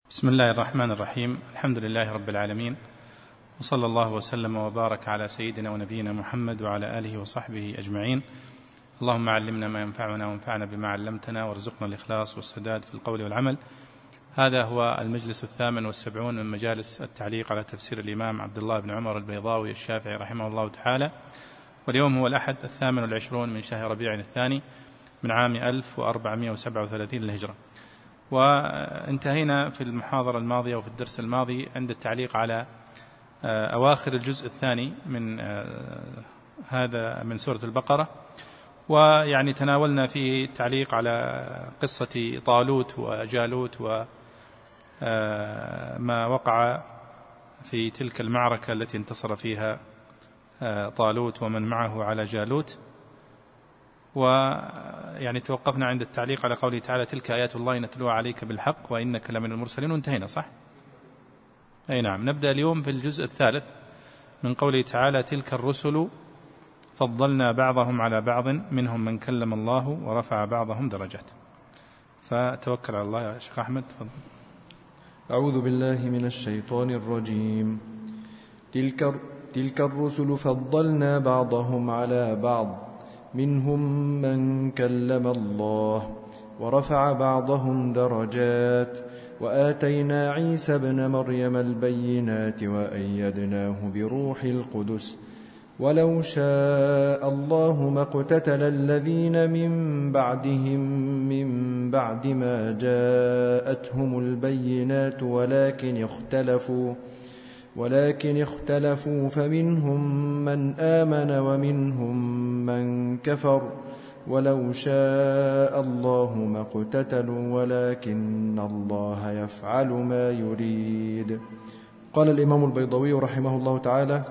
بسم الله الرحمن الرحيم. الحمد لله رب العالمين، وصلى الله وسلم وبارك على سيدنا ونبينا محمد وعلى آله وصحبه أجمعين. اللهم علمنا ما ينفعنا وانفعنا بما علمتنا، وارزقنا الإخلاص والسداد في القول والعمل. هذا هو المجلس 78 من مجالس التعليق على تفسير الإمام عبد الله بن عمر البيضاوي الشافعي رحمه الله تعالى، واليوم هو الأحد 28 من شهر ربيع الثاني من عام 1437 للهجرة. وانتهينا في المحاضرة الماضية وفي الدرس الماضي عند التعليق على أواخر الجزء الثاني من سورة البقرة، ويعني تناولنا فيه التعليق على قصة طالوت وجالوت وما وقع في تلك المعركة التي انتصر فيها طالوت ومن معه على جالوت. ويعني توقفنا عند التعليق على قوله تعالى: تلك آيات الله نتلوها عليك بالحق وإنك لمن المرسلين، وانتهينا صح؟ أي نعم. نبدأ اليوم في الجزء الثالث من قوله تعالى: تلك الرسل فضلنا بعضهم على بعض منهم من كلم الله ورفع بعضهم درجات. فتوكل على الله يا شيخ أحمد، تفضل. أعوذ بالله من الشيطان الرجيم. تلك الرسل فضلنا بعضهم على بعض منهم من كلم الله ورفع بعضهم درجات وآتينا عيسى ابن مريم البينات وأيدناه بروح القدس ولو شاء الله ما اقتتل الذين من بعدهم من بعد ما جاءتهم البينات ولكن اختلفوا فمنهم من آمن ومنهم من كفر ولو شاء الله ما اقتتلوا ولكن الله يفعل ما يريد. قال الإمام البيضاوي رحمه الله تعالى: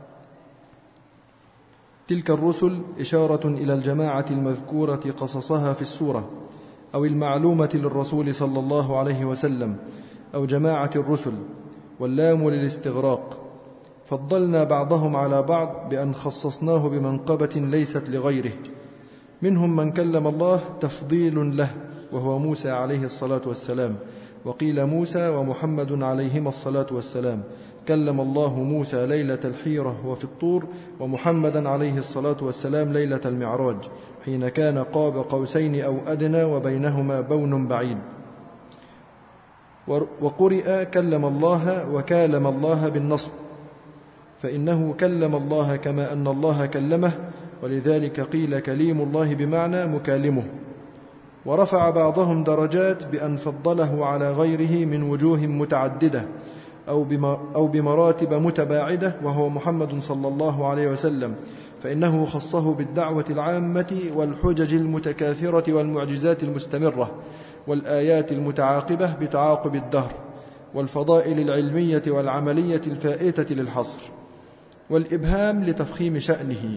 تلك الرسل إشارة إلى الجماعة المذكورة قصصها في السورة أو المعلومة للرسول صلى الله عليه وسلم أو جماعة الرسل، واللام للاستغراق. فضلنا بعضهم على بعض بأن خصصناه بمنقبة ليست لغيره. منهم من كلم الله تفضيل له وهو موسى عليه الصلاة والسلام، وقيل موسى ومحمد عليهما الصلاة والسلام. كلم الله موسى ليلة الحيرة وفي الطور، ومحمدا عليه الصلاة والسلام ليلة المعراج حين كان قاب قوسين أو أدنى وبينهما بون بعيد. وقرئ كلم الله وكالم الله بالنصب، فإنه كلم الله كما أن الله كلمه، ولذلك قيل كليم الله بمعنى مكالمه. ورفع بعضهم درجات بأن فضله على غيره من وجوه متعددة أو بمراتب متباعدة، وهو محمد صلى الله عليه وسلم، فإنه خصه بالدعوة العامة والحجج المتكاثرة والمعجزات المستمرة والآيات المتعاقبة بتعاقب الدهر والفضائل العلمية والعملية الفائتة للحصر. والإبهام لتفخيم شأنه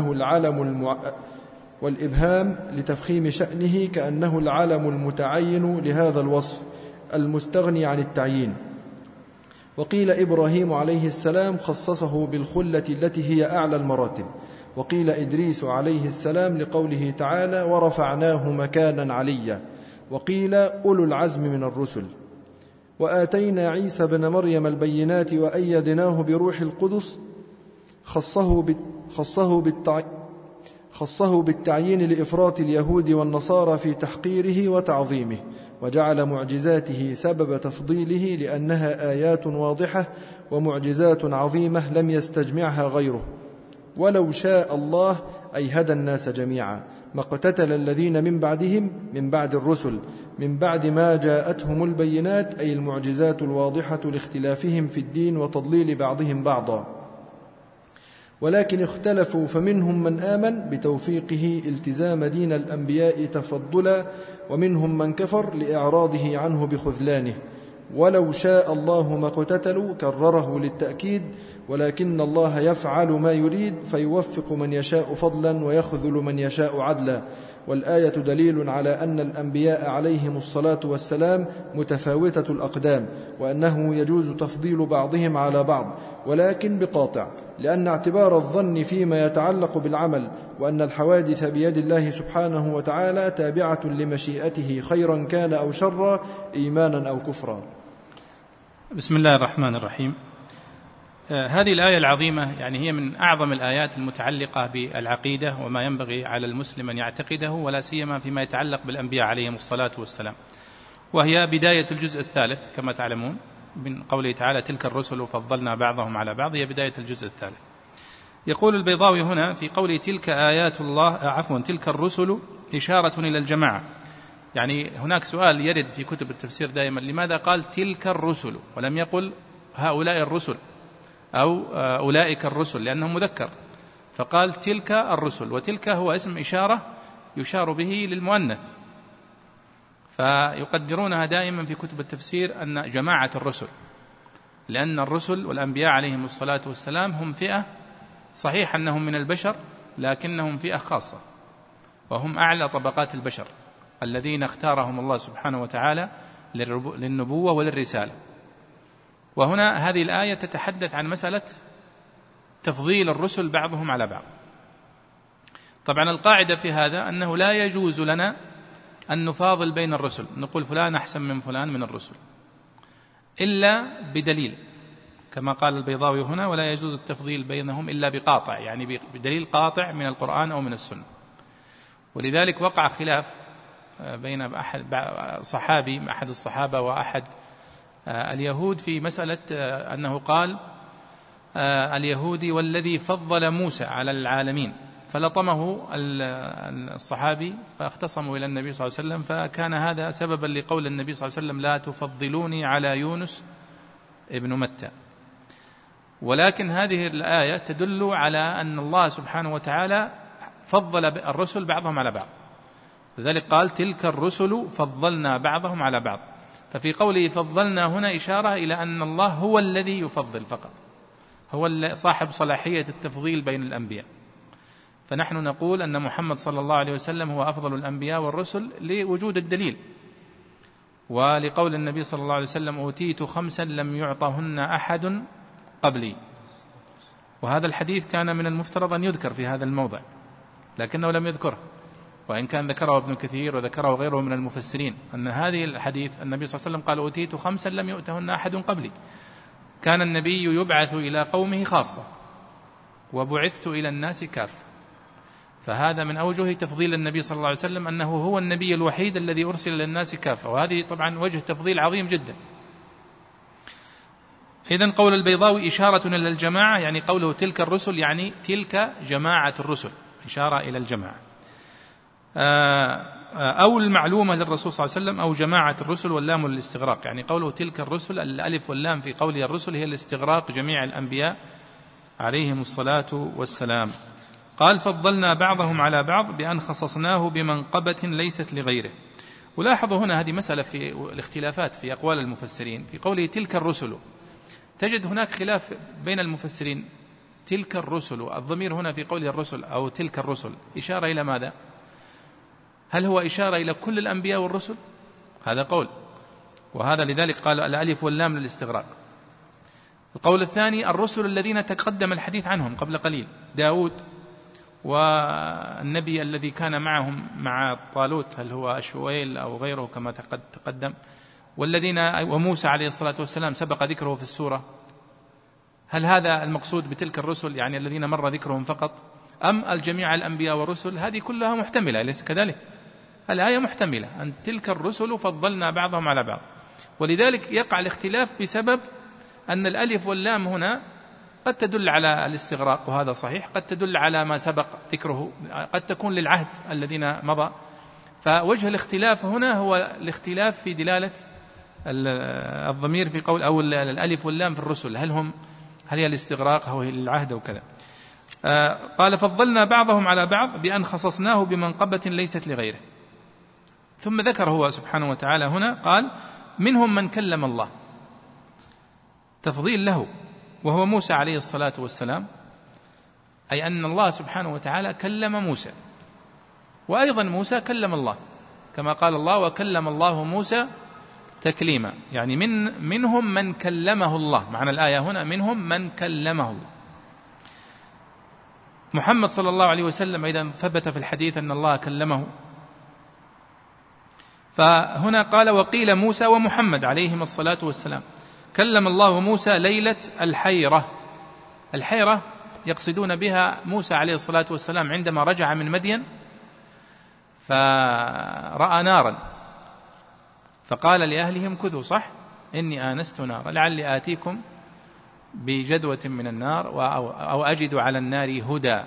كأنه العلم المتعين لهذا الوصف المستغني عن التعيين. وقيل إبراهيم عليه السلام خصصه بالخلة التي هي أعلى المراتب، وقيل إدريس عليه السلام لقوله تعالى: ورفعناه مكانا عليا، وقيل أولو العزم من الرسل. وآتينا عيسى بن مريم البينات وأيدناه بروح القدس، خصه بالتعيين لإفراط اليهود والنصارى في تحقيره وتعظيمه، وجعل معجزاته سبب تفضيله لأنها آيات واضحة ومعجزات عظيمة لم يستجمعها غيره. ولو شاء الله أي هدى الناس جميعا ما اقتتل الذين من بعدهم من بعد الرسل من بعد ما جاءتهم البينات، أي المعجزات الواضحة لاختلافهم في الدين وتضليل بعضهم بعضا. ولكن اختلفوا فمنهم من آمن بتوفيقه التزام دين الأنبياء تفضلا، ومنهم من كفر لإعراضه عنه بخذلانه. ولو شاء الله ما اقتتلوا كرره للتأكيد، ولكن الله يفعل ما يريد فيوفق من يشاء فضلا ويخذل من يشاء عدلا. والآية دليل على أن الأنبياء عليهم الصلاة والسلام متفاوتة الأقدام، وأنه يجوز تفضيل بعضهم على بعض، ولكن بقاطع، لأن اعتبار الظن فيما يتعلق بالعمل وأن الحوادث بيد الله سبحانه وتعالى تابعة لمشيئته خيرا كان أو شرا، إيمانا أو كفرا. بسم الله الرحمن الرحيم. هذه الآية العظيمة يعني هي من أعظم الآيات المتعلقة بالعقيدة وما ينبغي على المسلم أن يعتقده، ولا سيما فيما يتعلق بالأنبياء عليهم الصلاة والسلام، وهي بداية الجزء الثالث كما تعلمون من قوله تعالى تلك الرسل فضلنا بعضهم على بعض، هي بداية الجزء الثالث. يقول البيضاوي هنا في قوله تلك آيات الله تلك الرسل إشارة إلى الجماعة. يعني هناك سؤال يرد في كتب التفسير دائما، لماذا قال تلك الرسل ولم يقل هؤلاء الرسل أو أولئك الرسل، لأنه مذكر، فقال تلك الرسل، وتلك هو اسم إشارة يشار به للمؤنث، فيقدرونها دائما في كتب التفسير أن جماعة الرسل، لأن الرسل والأنبياء عليهم الصلاة والسلام هم فئة، صحيح أنهم من البشر لكنهم فئة خاصة، وهم أعلى طبقات البشر الذين اختارهم الله سبحانه وتعالى للنبوة وللرسالة. وهنا هذه الآية تتحدث عن مسألة تفضيل الرسل بعضهم على بعض. طبعا القاعدة في هذا أنه لا يجوز لنا أن نفاضل بين الرسل، نقول فلان أحسن من فلان من الرسل إلا بدليل، كما قال البيضاوي هنا ولا يجوز التفضيل بينهم إلا بقاطع، يعني بدليل قاطع من القرآن أو من السنة. ولذلك وقع خلاف بين أحد الصحابة وأحد اليهود في مسألة أنه قال اليهودي والذي فضل موسى على العالمين، فلطمه الصحابي فاختصموا إلى النبي صلى الله عليه وسلم، فكان هذا سببا لقول النبي صلى الله عليه وسلم لا تفضلوني على يونس ابن متى. ولكن هذه الآية تدل على أن الله سبحانه وتعالى فضل الرسل بعضهم على بعض، لذلك قال تلك الرسل فضلنا بعضهم على بعض. ففي قوله فضلنا هنا إشارة إلى أن الله هو الذي يفضل فقط، هو صاحب صلاحية التفضيل بين الأنبياء. فنحن نقول أن محمد صلى الله عليه وسلم هو أفضل الأنبياء والرسل لوجود الدليل، ولقول النبي صلى الله عليه وسلم أوتيت 5 لم يعطهن أحد قبلي، وهذا الحديث كان من المفترض أن يذكر في هذا الموضع لكنه لم يذكره، وإن كان ذكره ابن كثير وذكره غيره من المفسرين أن هذه الحديث النبي صلى الله عليه وسلم قال أوتيت 5 لم يؤتهن أحد قبلي. كان النبي يبعث إلى قومه خاصة وبعثت إلى الناس كافة، فهذا من أوجه تفضيل النبي صلى الله عليه وسلم أنه هو النبي الوحيد الذي أرسل للناس كافة، وهذه طبعا وجه تفضيل عظيم جدا. إذن قول البيضاوي إشارة إلى الجماعة، يعني قوله تلك الرسل يعني تلك جماعة الرسل، إشارة إلى الجماعة أو المعلومة للرسول صلى الله عليه وسلم، أو جماعة الرسل، واللام للاستغراق، يعني قوله تلك الرسل الألف واللام في قوله الرسل هي الاستغراق جميع الأنبياء عليهم الصلاة والسلام. قال فضلنا بعضهم على بعض بأن خصصناه بمنقبة ليست لغيره. ولاحظوا هنا هذه مسألة في الاختلافات في أقوال المفسرين في قوله تلك الرسل، تجد هناك خلاف بين المفسرين. تلك الرسل، الضمير هنا في قوله الرسل أو تلك الرسل إشارة إلى ماذا؟ هل هو إشارة إلى كل الأنبياء والرسل؟ هذا قول، وهذا لذلك قال الألف واللام للاستغراق. القول الثاني الرسل الذين تقدم الحديث عنهم قبل قليل، داود والنبي الذي كان معهم مع طالوت، هل هو أشويل أو غيره كما تقدم، والذين وموسى عليه الصلاة والسلام سبق ذكره في السورة. هل هذا المقصود بتلك الرسل يعني الذين مر ذكرهم فقط، أم الجميع الأنبياء والرسل؟ هذه كلها محتملة، أليس كذلك؟ الآية محتملة أن تلك الرسل فضلنا بعضهم على بعض، ولذلك يقع الاختلاف بسبب أن الألف واللام هنا قد تدل على الاستغراق وهذا صحيح، قد تدل على ما سبق ذكره، قد تكون للعهد الذين مضى. فوجه الاختلاف هنا هو الاختلاف في دلالة الضمير في قول أو الألف واللام في الرسل، هل هي الاستغراق أو هي العهد وكذا. قال فضلنا بعضهم على بعض بأن خصصناه بمنقبة ليست لغيره. ثم ذكر هو سبحانه وتعالى هنا قال منهم من كلم الله، تفضيل له وهو موسى عليه الصلاة والسلام، أي أن الله سبحانه وتعالى كلم موسى، وأيضا موسى كلم الله كما قال الله وكلم الله موسى تكليما، يعني منهم من كلمه الله، معنى الآية هنا منهم من كلمه الله. محمد صلى الله عليه وسلم إذا ثبت في الحديث أن الله كلمه، فهنا قال وقيل موسى ومحمد عليهم الصلاة والسلام، كلم الله موسى ليلة الحيرة. الحيرة يقصدون بها موسى عليه الصلاة والسلام عندما رجع من مدين فرأى نارا فقال لأهلهم كثوا، صح؟ إني آنست نارا لعلي آتيكم بجدوة من النار أو أجد على النار هدى.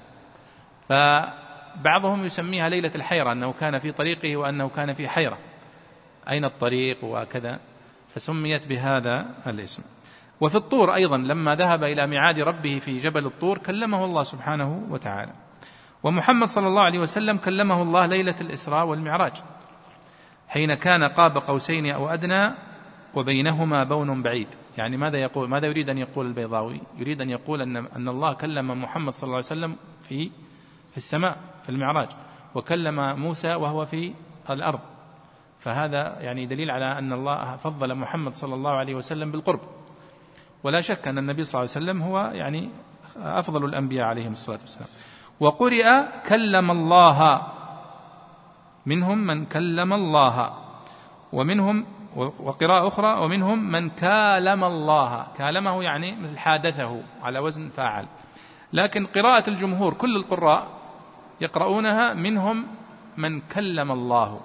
فبعضهم يسميها ليلة الحيرة، أنه كان في طريقه وأنه كان في حيرة، أين الطريق وكذا، فسميت بهذا الاسم. وفي الطور أيضا لما ذهب إلى ميعاد ربه في جبل الطور كلمه الله سبحانه وتعالى. ومحمد صلى الله عليه وسلم كلمه الله ليلة الإسراء والمعراج حين كان قاب قوسين أو أدنى وبينهما بون بعيد. يعني ماذا يقول؟ ماذا يريد أن يقول البيضاوي؟ يريد أن يقول أن الله كلم محمد صلى الله عليه وسلم في السماء في المعراج، وكلم موسى وهو في الأرض، فهذا يعني دليل على أن الله فضل محمد صلى الله عليه وسلم بالقرب. ولا شك أن النبي صلى الله عليه وسلم هو يعني أفضل الأنبياء عليهم الصلاة والسلام. وقرئ كلم الله، منهم من كلم الله، ومنهم وقراءة أخرى ومنهم من كالم الله. كالمه يعني مثل حادثه على وزن فاعل، لكن قراءة الجمهور كل القراء يقرؤونها منهم من كلم الله.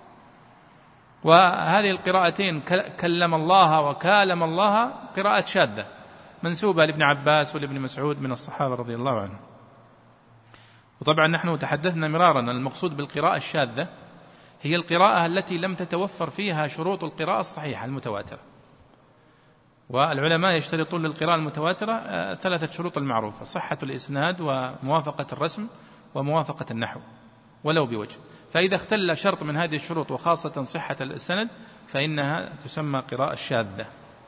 وهذه القراءتين كلم الله وكالم الله قراءة شاذة منسوبة لابن عباس ولابن مسعود من الصحابة رضي الله عنهم. وطبعا نحن تحدثنا مرارا أن المقصود بالقراءة الشاذة هي القراءة التي لم تتوفر فيها شروط القراءة الصحيحة المتواترة. والعلماء يشترطون للقراءة المتواترة 3 شروط المعروفة: صحة الإسناد وموافقة الرسم وموافقة النحو ولو بوجه. فإذا اختل شرط من هذه الشروط وخاصة صحة السند فإنها تسمى قراءة شاذة.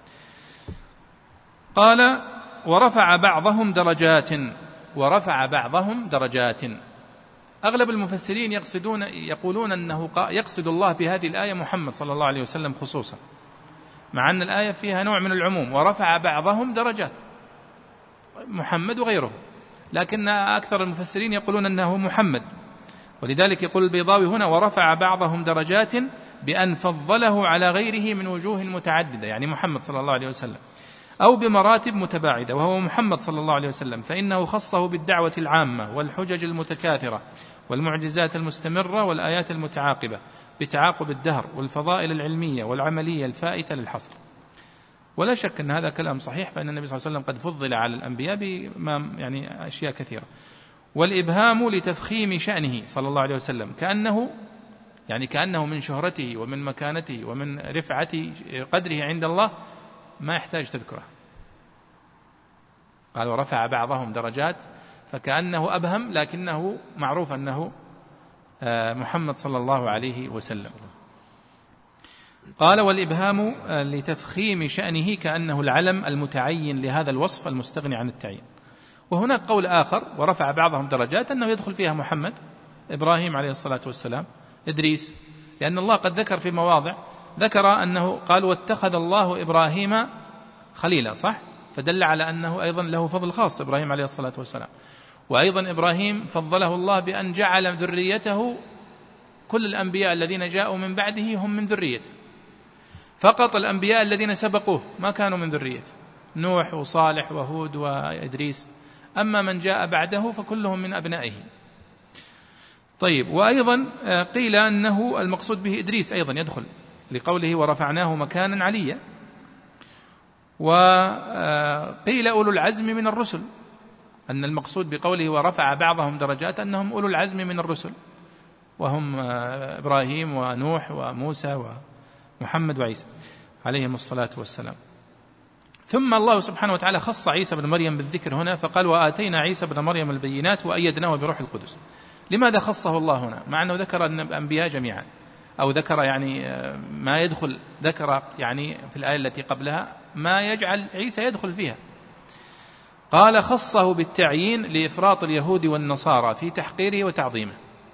قال ورفع بعضهم درجات. ورفع بعضهم درجات. أغلب المفسرين يقولون أنه يقصد الله بهذه الآية محمد صلى الله عليه وسلم خصوصا، مع أن الآية فيها نوع من العموم، ورفع بعضهم درجات محمد وغيره، لكن أكثر المفسرين يقولون أنه محمد. ولذلك يقول البيضاوي هنا ورفع بعضهم درجات بأن فضله على غيره من وجوه متعددة، يعني محمد صلى الله عليه وسلم، أو بمراتب متباعدة، وهو محمد صلى الله عليه وسلم، فإنه خصه بالدعوة العامة والحجج المتكاثرة والمعجزات المستمرة والآيات المتعاقبة بتعاقب الدهر والفضائل العلمية والعملية الفائتة للحصر. ولا شك أن هذا كلام صحيح، فإن النبي صلى الله عليه وسلم قد فضل على الأنبياء يعني أشياء كثيرة. والإبهام لتفخيم شأنه صلى الله عليه وسلم، كأنه من شهرته ومن مكانته ومن رفعة قدره عند الله ما يحتاج تذكره. قال ورفع بعضهم درجات، فكأنه أبهم، لكنه معروف أنه محمد صلى الله عليه وسلم. قال والإبهام لتفخيم شأنه كأنه العلم المتعين لهذا الوصف المستغني عن التعيين. وهناك قول آخر ورفع بعضهم درجات أنه يدخل فيها محمد، إبراهيم عليه الصلاة والسلام، إدريس، لأن الله قد ذكر في مواضع، ذكر أنه قال واتخذ الله إبراهيم خليلا، صح؟ فدل على أنه أيضا له فضل خاص إبراهيم عليه الصلاة والسلام. وأيضا إبراهيم فضله الله بأن جعل ذريته كل الأنبياء الذين جاءوا من بعده هم من ذريته، فقط الأنبياء الذين سبقوه ما كانوا من ذريته، نوح وصالح وهود وإدريس، أما من جاء بعده فكلهم من أبنائه. طيب، وأيضا قيل أنه المقصود به إدريس أيضا يدخل لقوله ورفعناه مكانا عليا. وقيل أولو العزم من الرسل، أن المقصود بقوله ورفع بعضهم درجات أنهم أولو العزم من الرسل، وهم إبراهيم ونوح وموسى ومحمد وعيسى عليهم الصلاة والسلام. ثم الله سبحانه وتعالى خص عيسى بن مريم بالذكر هنا، فقال وآتينا عيسى بن مريم البينات وأيدناه بروح القدس. لماذا خصه الله هنا مع أنه ذكر الأنبياء جميعا، أو ذكر يعني ما يدخل، ذكر يعني في الآية التي قبلها ما يجعل عيسى يدخل فيها؟ قال خصه بالتعيين لإفراط اليهود والنصارى في تحقيره وتعظيمه.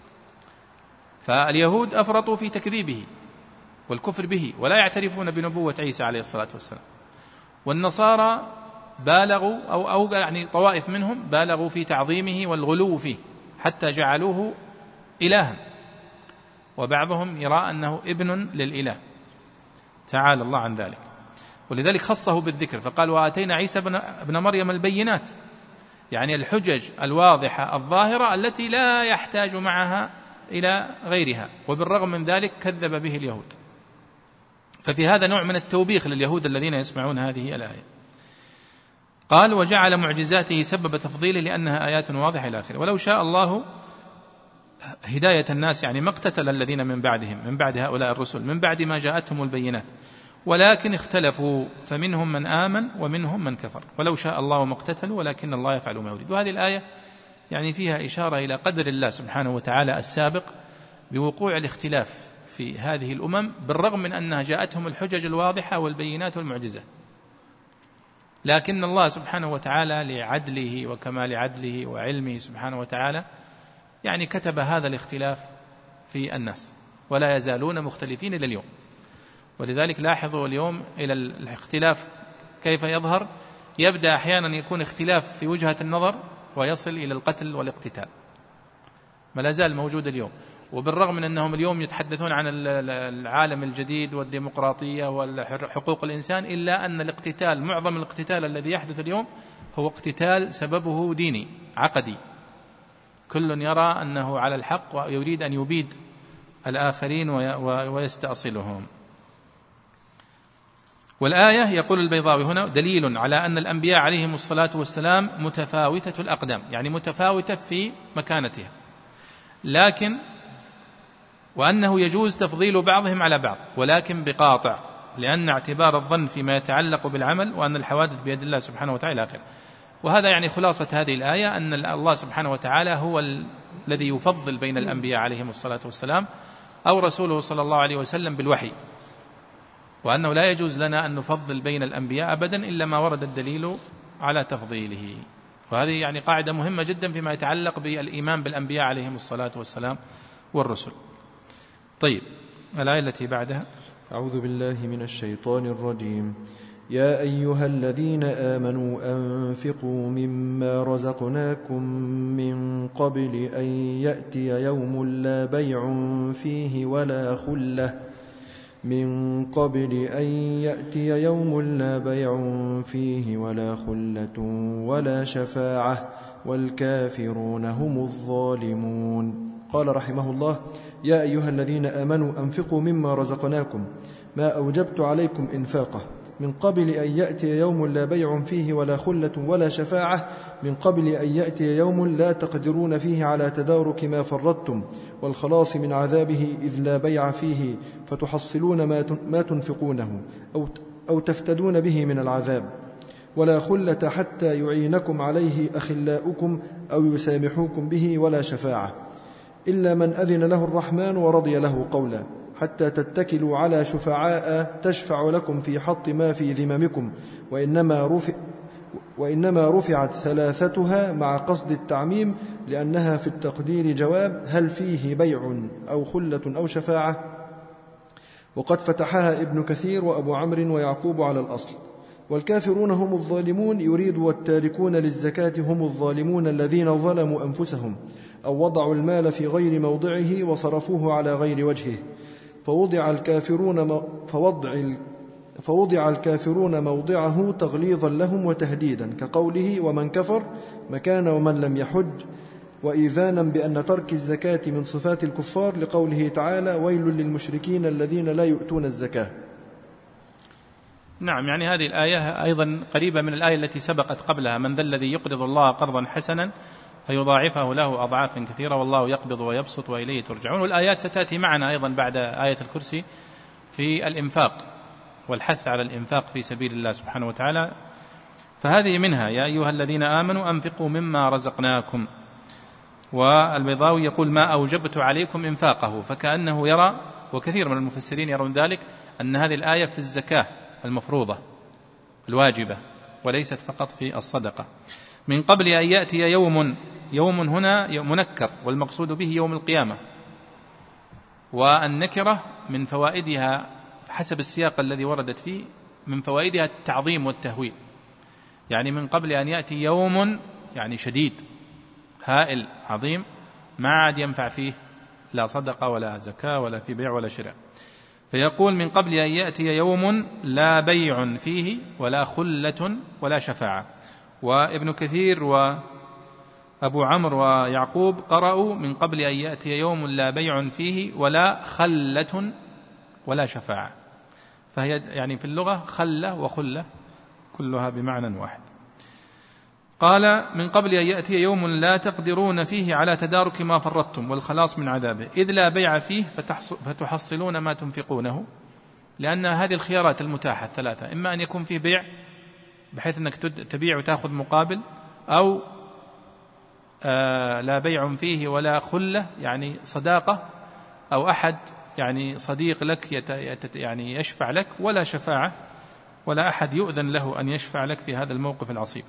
فاليهود أفرطوا في تكذيبه والكفر به ولا يعترفون بنبوة عيسى عليه الصلاة والسلام، والنصارى بالغوا أو يعني طوائف منهم بالغوا في تعظيمه والغلو فيه حتى جعلوه إلها، وبعضهم يرى أنه ابن للإله، تعالى الله عن ذلك. ولذلك خصه بالذكر فقال وآتينا عيسى ابن مريم البينات، يعني الحجج الواضحة الظاهرة التي لا يحتاج معها إلى غيرها، وبالرغم من ذلك كذب به اليهود. ففي هذا نوع من التوبيخ لليهود الذين يسمعون هذه الآية. قال وجعل معجزاته سبب تفضيله لأنها آيات واضحة إلى آخره. ولو شاء الله هداية الناس يعني ما اقتتل الذين من بعدهم من بعد هؤلاء الرسل من بعد ما جاءتهم البينات، ولكن اختلفوا فمنهم من آمن ومنهم من كفر، ولو شاء الله ما اقتتلوا ولكن الله يفعل ما يريد. وهذه الآية يعني فيها إشارة إلى قدر الله سبحانه وتعالى السابق بوقوع الاختلاف في هذه الأمم، بالرغم من أنها جاءتهم الحجج الواضحة والبينات والمعجزات، لكن الله سبحانه وتعالى لعدله وكمال عدله وعلمه سبحانه وتعالى يعني كتب هذا الاختلاف في الناس، ولا يزالون مختلفين إلى اليوم. ولذلك لاحظوا اليوم إلى الاختلاف كيف يظهر، يبدأ أحيانا يكون اختلاف في وجهة النظر ويصل إلى القتل والاقتتال، ما لا زال موجود اليوم. وبالرغم من أنهم اليوم يتحدثون عن العالم الجديد والديمقراطية وحقوق الإنسان، إلا أن الاقتتال معظم الاقتتال الذي يحدث اليوم هو اقتتال سببه ديني عقدي، كل يرى أنه على الحق ويريد أن يبيد الآخرين ويستأصلهم. والآية يقول البيضاوي هنا دليل على أن الأنبياء عليهم الصلاة والسلام متفاوتة الأقدام، يعني متفاوتة في مكانتها، لكن وأنه يجوز تفضيل بعضهم على بعض ولكن بقاطع، لأن اعتبار الظن فيما يتعلق بالعمل وأن الحوادث بيد الله سبحانه وتعالى آخر. وهذا يعني خلاصة هذه الآية أن الله سبحانه وتعالى هو الذي يفضل بين الأنبياء عليهم الصلاة والسلام أو رسوله صلى الله عليه وسلم بالوحي، وأنه لا يجوز لنا أن نفضل بين الأنبياء أبدا إلا ما ورد الدليل على تفضيله. وهذه يعني قاعدة مهمة جدا فيما يتعلق بالإيمان بالأنبياء عليهم الصلاة والسلام والرسل. طيب الآية التي بعدها: أعوذ بالله من الشيطان الرجيم. يا أيها الذين آمنوا أنفقوا مما رزقناكم من قبل أن يأتي يوم لا بيع فيه ولا خلة ولا شفاعة والكافرون هم الظالمون. قال رحمه الله: يا أيها الذين آمنوا أنفقوا مما رزقناكم، ما أوجبت عليكم إنفاقه، من قبل أن يأتي يوم لا بيع فيه ولا خلة ولا شفاعة، من قبل أن يأتي يوم لا تقدرون فيه على تدارك ما فرطتم والخلاص من عذابه إذ لا بيع فيه، فتحصلون ما تنفقونه أو تفتدون به من العذاب، ولا خلة حتى يعينكم عليه أخلاؤكم أو يسامحوكم به، ولا شفاعة إلا من أذن له الرحمن ورضي له قولا، حتى تتكلوا على شفعاء تشفع لكم في حط ما في ذممكم، وإنما رفعت ثلاثتها مع قصد التعميم، لأنها في التقدير جواب هل فيه بيع أو خلة أو شفاعة. وقد فتحها ابن كثير وأبو عمرو ويعقوب على الأصل. والكافرون هم الظالمون يريد والتاركون للزكاة هم الظالمون الذين ظلموا أنفسهم أو وضعوا المال في غير موضعه وصرفوه على غير وجهه، فوضع الكافرون موضعه تغليظا لهم وتهديدا، كقوله ومن كفر مكان ومن لم يحج، وإيذانا بأن ترك الزكاة من صفات الكفار، لقوله تعالى ويل للمشركين الذين لا يؤتون الزكاة. نعم، يعني هذه الآية أيضا قريبة من الآية التي سبقت قبلها: من ذا الذي يقرض الله قرضا حسنا فيضاعفه له أضعافا كثيرة والله يقبض ويبسط وإليه ترجعون. والآيات ستأتي معنا أيضا بعد آية الكرسي في الإنفاق والحث على الإنفاق في سبيل الله سبحانه وتعالى، فهذه منها: يا أيها الذين آمنوا أنفقوا مما رزقناكم. والبيضاوي يقول ما أوجبت عليكم إنفاقه، فكأنه يرى، وكثير من المفسرين يرون ذلك، أن هذه الآية في الزكاة المفروضة الواجبة وليست فقط في الصدقة. من قبل أن يأتي يوم هنا منكر، والمقصود به يوم القيامة، والنكرة من فوائدها حسب السياق الذي وردت فيه من فوائدها التعظيم والتهويل، يعني من قبل أن يأتي يوم يعني شديد هائل عظيم ما عاد ينفع فيه لا صدقة ولا زكاة ولا في بيع ولا شراء. فيقول من قبل أن يأتي يوم لا بيع فيه ولا خلة ولا شفاعة. وابن كثير وأبو عمرو ويعقوب قرأوا من قبل أن يأتي يوم لا بيع فيه ولا خلة ولا شفاعة، فهي يعني في اللغة خلة وخلة كلها بمعنى واحد. قال من قبل أن يأتي يوم لا تقدرون فيه على تدارك ما فرطتم والخلاص من عذابه، إذ لا بيع فيه فتحصلون ما تنفقونه، لأن هذه الخيارات المتاحة الثلاثة، إما أن يكون فيه بيع بحيث أنك تبيع وتأخذ مقابل، أو لا بيع فيه ولا خلة يعني صداقة، أو أحد يعني صديق لك يعني يشفع لك، ولا شفاعة، ولا أحد يؤذن له أن يشفع لك في هذا الموقف العصيب.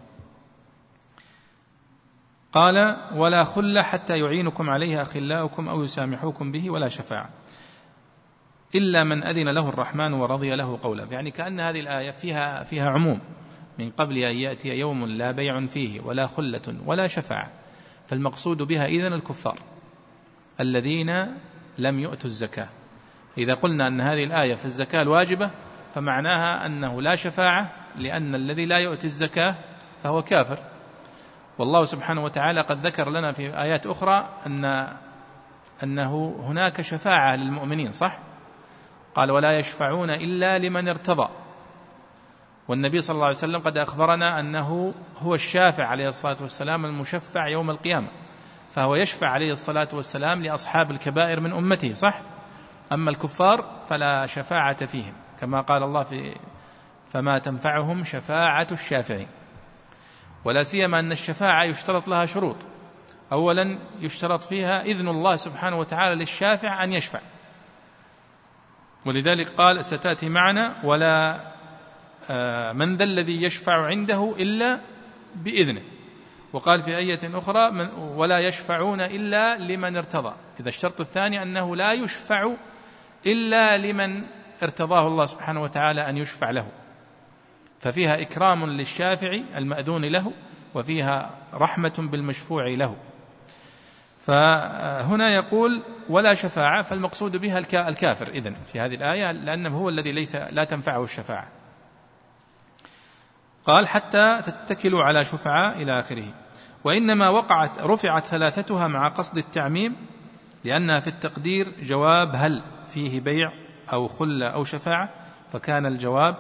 قال ولا خلة حتى يعينكم عليها أخلاؤكم أو يسامحوكم به، ولا شفاعة إلا من أذن له الرحمن ورضي له قولا. يعني كأن هذه الآية فيها عموم، من قبل أن يأتي يوم لا بيع فيه ولا خلة ولا شفاعة، فالمقصود بها إذن الكفار الذين لم يؤتوا الزكاة. إذا قلنا أن هذه الآية في الزكاة الواجبة فمعناها أنه لا شفاعة، لأن الذي لا يؤتي الزكاة فهو كافر. والله سبحانه وتعالى قد ذكر لنا في آيات أخرى أنه هناك شفاعة للمؤمنين، صح؟ قال ولا يشفعون إلا لمن ارتضى. والنبي صلى الله عليه وسلم قد أخبرنا أنه هو الشافع عليه الصلاة والسلام المشفع يوم القيامة، فهو يشفع عليه الصلاة والسلام لأصحاب الكبائر من أمته، صح؟ أما الكفار فلا شفاعة فيهم، كما قال الله فما تنفعهم شفاعة الشافعين. ولا سيما أن الشفاعة يشترط لها شروط. أولا يشترط فيها إذن الله سبحانه وتعالى للشافع أن يشفع، ولذلك قال ستأتي معنا ولا من ذا الذي يشفع عنده إلا بإذنه. وقال في آية أخرى ولا يشفعون إلا لمن ارتضى. إذا الشرط الثاني أنه لا يشفع إلا لمن ارتضاه الله سبحانه وتعالى أن يشفع له، ففيها إكرام للشافع المأذون له، وفيها رحمة بالمشفوع له. فهنا يقول ولا شفاعة، فالمقصود بها الكافر إذن في هذه الآية، لأنه هو الذي لا تنفعه الشفاعة. قال حتى تتكلوا على شفعاء إلى آخره. وإنما رفعت ثلاثتها مع قصد التعميم، لأنها في التقدير جواب هل فيه بيع أو خلة أو شفاعة، فكان الجواب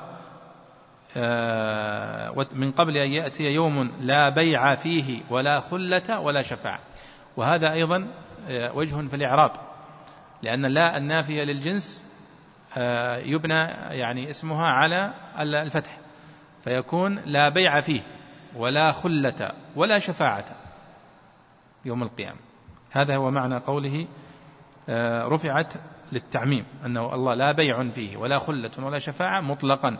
من قبل أن يأتي يوم لا بيع فيه ولا خلة ولا شفاعة. وهذا أيضا وجه في الإعراب، لأن لا النافية للجنس يبنى يعني اسمها على الفتح، فيكون لا بيع فيه ولا خلة ولا شفاعة يوم القيامة. هذا هو معنى قوله رفعت للتعميم، أنه الله لا بيع فيه ولا خلة ولا شفاعة مطلقا.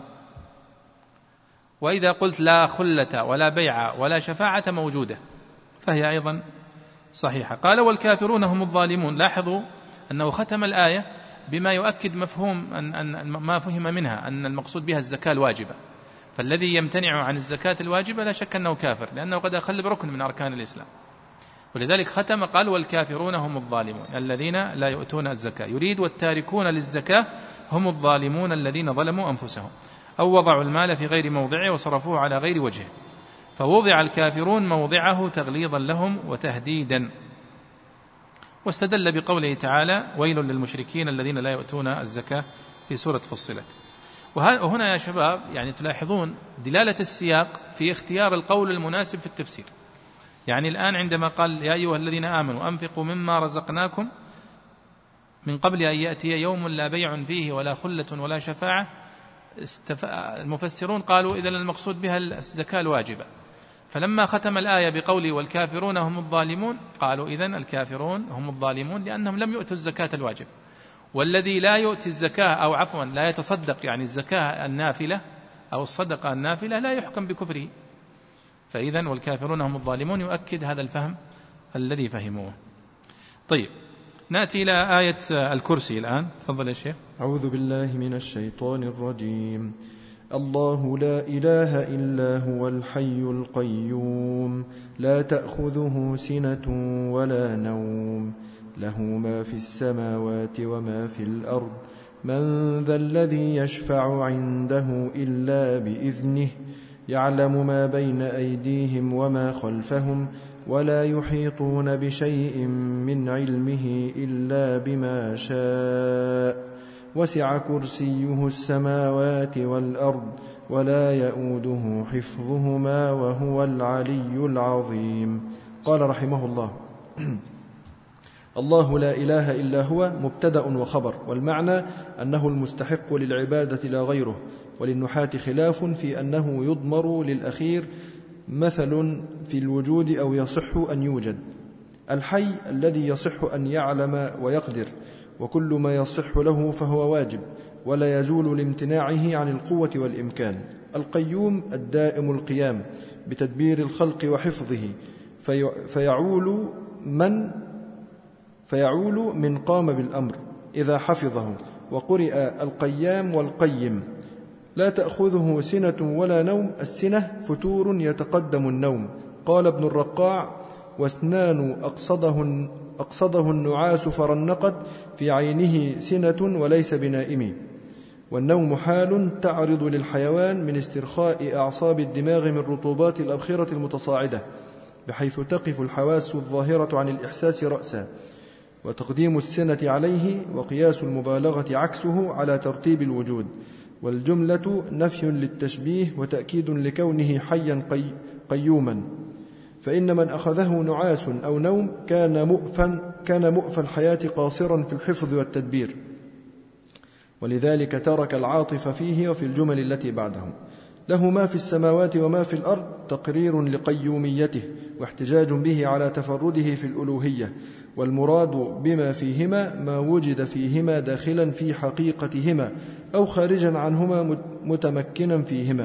وإذا قلت لا خلة ولا بيع ولا شفاعة موجودة فهي أيضا صحيحة. قال والكافرون هم الظالمون. لاحظوا أنه ختم الآية بما يؤكد مفهوم أن ما فهم منها أن المقصود بها الزكاة الواجبة، فالذي يمتنع عن الزكاة الواجبة لا شك أنه كافر، لأنه قد أخل بركن من أركان الإسلام. ولذلك ختم قال والكافرون هم الظالمون الذين لا يؤتون الزكاة، يريد والتاركون للزكاة هم الظالمون الذين ظلموا أنفسهم أو وضعوا المال في غير موضعه وصرفوه على غير وجهه، فوضع الكافرون موضعه تغليظا لهم وتهديدا. واستدل بقوله تعالى ويل للمشركين الذين لا يؤتون الزكاة في سورة فصلت. وهنا يا شباب يعني تلاحظون دلالة السياق في اختيار القول المناسب في التفسير. يعني الآن عندما قال يا أيها الذين آمنوا أنفقوا مما رزقناكم من قبل أن يأتي يوم لا بيع فيه ولا خلة ولا شفاعة، المفسرون قالوا إذن المقصود بها الزكاة الواجبة. فلما ختم الآية بقوله والكافرون هم الظالمون قالوا إذن الكافرون هم الظالمون لأنهم لم يؤتوا الزكاة الواجب. والذي لا يؤتي الزكاة أو عفوا لا يتصدق يعني الزكاة النافلة أو الصدقة النافلة لا يحكم بكفره. فإذن والكافرون هم الظالمون يؤكد هذا الفهم الذي فهموه. طيب نأتي إلى آية الكرسي الآن. تفضل يا شيخ. أعوذ بالله من الشيطان الرجيم. الله لا إله إلا هو الحي القيوم لا تأخذه سنة ولا نوم له ما في السماوات وما في الأرض من ذا الذي يشفع عنده إلا بإذنه يعلم ما بين أيديهم وما خلفهم ولا يحيطون بشيء من علمه إلا بما شاء وسع كرسيه السماوات والأرض ولا يؤوده حفظهما وهو العلي العظيم. قال رحمه الله: الله لا إله إلا هو مبتدأ وخبر، والمعنى أنه المستحق للعبادة لا غيره. وللنحاة خلاف في أنه يضمر للأخير مثل في الوجود أو يصح أن يوجد. الحي الذي يصح أن يعلم ويقدر، وكل ما يصح له فهو واجب ولا يزول لامتناعه عن القوة والإمكان. القيوم الدائم القيام بتدبير الخلق وحفظه، فيعول من قام بالأمر إذا حفظه. وقرئ القيام والقيم. لا تأخذه سنة ولا نوم، السنة فتور يتقدم النوم. قال ابن الرقاع: واسنان أقصده النعاس فرنقت في عينه سنة وليس بنائم. والنوم حال تعرض للحيوان من استرخاء أعصاب الدماغ من رطوبات الأبخرة المتصاعدة، بحيث تقف الحواس الظاهرة عن الإحساس رأسا. وتقديم السنة عليه وقياس المبالغة عكسه على ترتيب الوجود. والجملة نفي للتشبيه وتأكيد لكونه حيا قيوما. فإن من أخذه نعاس أو نوم كان مؤفى الحياة قاصرا في الحفظ والتدبير، ولذلك ترك العاطف فيه وفي الجمل التي بعده. له ما في السماوات وما في الأرض تقرير لقيوميته واحتجاج به على تفرده في الألوهية. والمراد بما فيهما ما وجد فيهما داخلا في حقيقتهما أو خارجا عنهما متمكنا فيهما،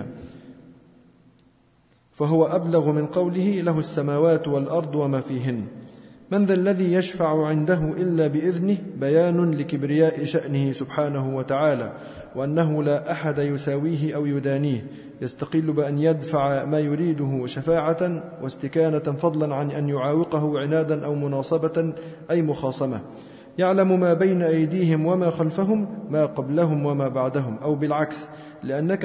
فهو أبلغ من قوله له السماوات والأرض وما فيهن. من ذا الذي يشفع عنده إلا بإذنه بيان لكبرياء شأنه سبحانه وتعالى، وأنه لا أحد يساويه أو يدانيه، يستقل بأن يدفع ما يريده شفاعة واستكانة فضلا عن أن يعاوقه عنادا أو مناصبة أي مخاصمة. يعلم ما بين أيديهم وما خلفهم، ما قبلهم وما بعدهم، أو بالعكس، لأنك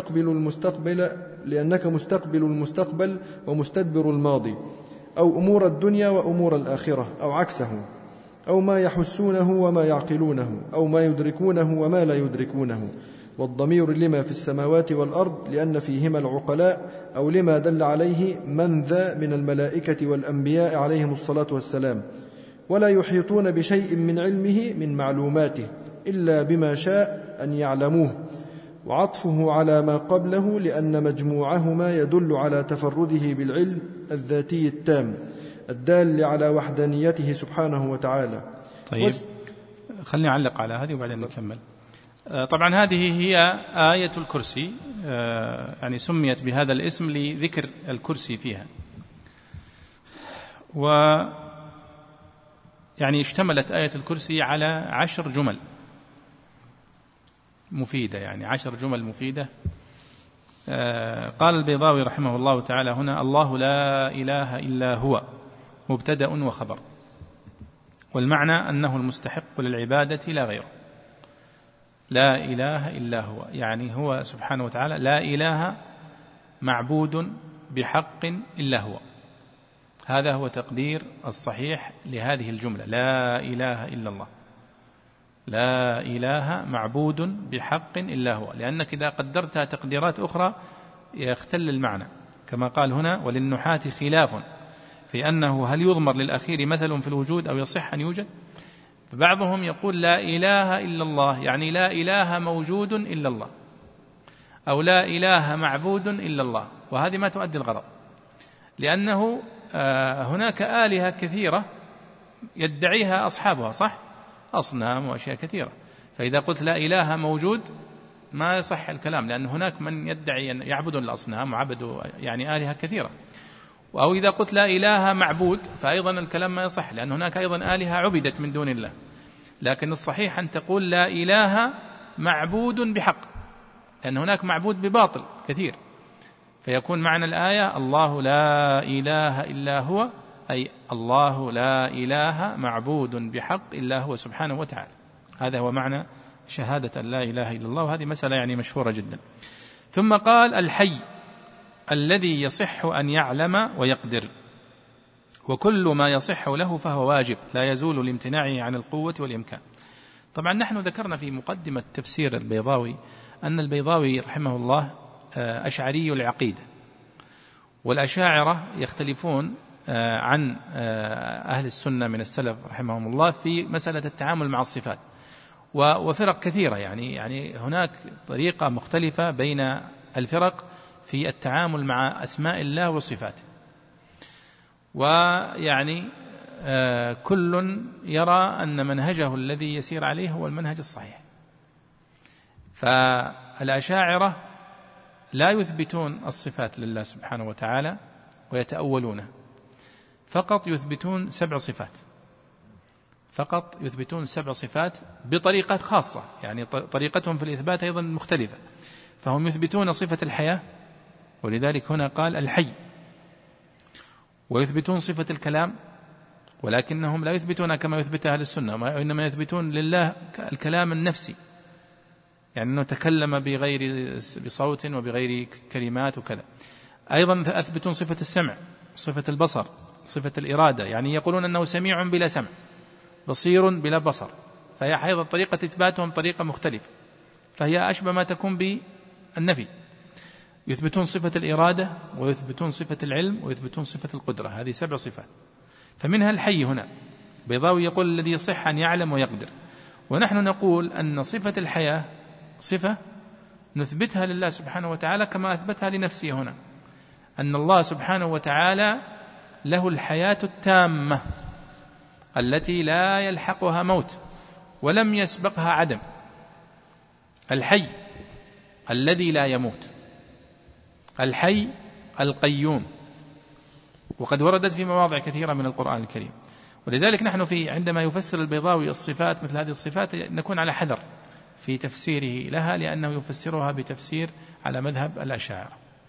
مستقبل المستقبل ومستدبر الماضي، أو أمور الدنيا وأمور الآخرة، أو عكسه، أو ما يحسونه وما يعقلونه، أو ما يدركونه وما لا يدركونه. والضمير لما في السماوات والأرض لأن فيهما العقلاء، أو لما دل عليه من ذا من الملائكة والأنبياء عليهم الصلاة والسلام. ولا يحيطون بشيء من علمه من معلوماته إلا بما شاء أن يعلموه. وعطفه على ما قبله لأن مجموعهما يدل على تفرده بالعلم الذاتي التام الدال على وحدانيته سبحانه وتعالى. طيب، خلني أعلق على هذه وبعدين نكمل. طبعا هذه هي آية الكرسي، يعني سميت بهذا الاسم لذكر الكرسي فيها. يعني اشتملت آية الكرسي على 10 جمل مفيدة، يعني 10 جمل مفيدة. قال البيضاوي رحمه الله تعالى هنا: الله لا إله إلا هو مبتدأ وخبر، والمعنى أنه المستحق للعبادة لا غيره. لا إله إلا هو، يعني هو سبحانه وتعالى لا إله معبود بحق إلا هو. هذا هو تقدير الصحيح لهذه الجملة: لا إله إلا الله، لا إله معبود بحق إلا هو. لأنك إذا قدرتها تقديرات أخرى يختل المعنى، كما قال هنا: وللنحاة خلاف في أنه هل يضمر للأخير مثل في الوجود أو يصح أن يوجد. فبعضهم يقول لا إله إلا الله، يعني لا إله موجود إلا الله، أو لا إله معبود إلا الله، وهذه ما تؤدي الغرض، لأنه هناك آلهة كثيرة يدعيها أصحابها، صح؟ أصنام وأشياء كثيرة. فإذا قلت لا إله موجود ما يصح الكلام، لأن هناك من يدعي أن يعبدون الأصنام وعبدوا يعني آلهة كثيرة. أو إذا قلت لا إله معبود فأيضا الكلام ما يصح، لأن هناك أيضا آلهة عبدت من دون الله. لكن الصحيح أن تقول لا إله معبود بحق، لأن هناك معبود بباطل كثير. فيكون معنى الآية: الله لا إله إلا هو، أي الله لا إله معبود بحق إلا هو سبحانه وتعالى. هذا هو معنى شهادة أن لا إله إلا الله، وهذه مسألة يعني مشهورة جدا. ثم قال الحي الذي يصح أن يعلم ويقدر، وكل ما يصح له فهو واجب لا يزول لامتناعه عن القوة والإمكان. طبعا نحن ذكرنا في مقدمة تفسير البيضاوي أن البيضاوي رحمه الله أشعري العقيدة، والأشاعرة يختلفون عن أهل السنة من السلف رحمهم الله في مسألة التعامل مع الصفات، وفرق كثيرة، يعني هناك طريقة مختلفة بين الفرق في التعامل مع أسماء الله وصفاته، ويعني كل يرى أن منهجه الذي يسير عليه هو المنهج الصحيح. فالأشاعرة لا يثبتون الصفات لله سبحانه وتعالى ويتأولونه، فقط يثبتون 7 صفات، فقط يثبتون 7 صفات بطريقة خاصة، يعني طريقتهم في الإثبات أيضا مختلفة. فهم يثبتون صفة الحياة، ولذلك هنا قال الحي، ويثبتون صفة الكلام، ولكنهم لا يثبتون كما يثبت أهل السنة، وإنما يثبتون لله الكلام النفسي، يعني أنه تكلم بصوت وبغير كلمات وكذا. أيضا أثبتون صفة السمع، صفة البصر، صفة الإرادة، يعني يقولون أنه سميع بلا سمع، بصير بلا بصر، فهي أيضا طريقة إثباتهم طريقة مختلفة، فهي أشبه ما تكون بالنفي. يثبتون صفة الإرادة، ويثبتون صفة العلم، ويثبتون صفة القدرة، هذه 7 صفات. فمنها الحي هنا بيضاوي يقول الذي يصح أن يعلم ويقدر، ونحن نقول أن صفة الحياة صفة نثبتها لله سبحانه وتعالى كما أثبتها لنفسه هنا، أن الله سبحانه وتعالى له الحياة التامة التي لا يلحقها موت ولم يسبقها عدم، الحي الذي لا يموت، الحي القيوم، وقد وردت في مواضع كثيرة من القرآن الكريم. ولذلك نحن عندما يفسر البيضاوي الصفات مثل هذه الصفات نكون على حذر في تفسيره لها، لأنه يفسرها بتفسير على مذهب الأشاعرة.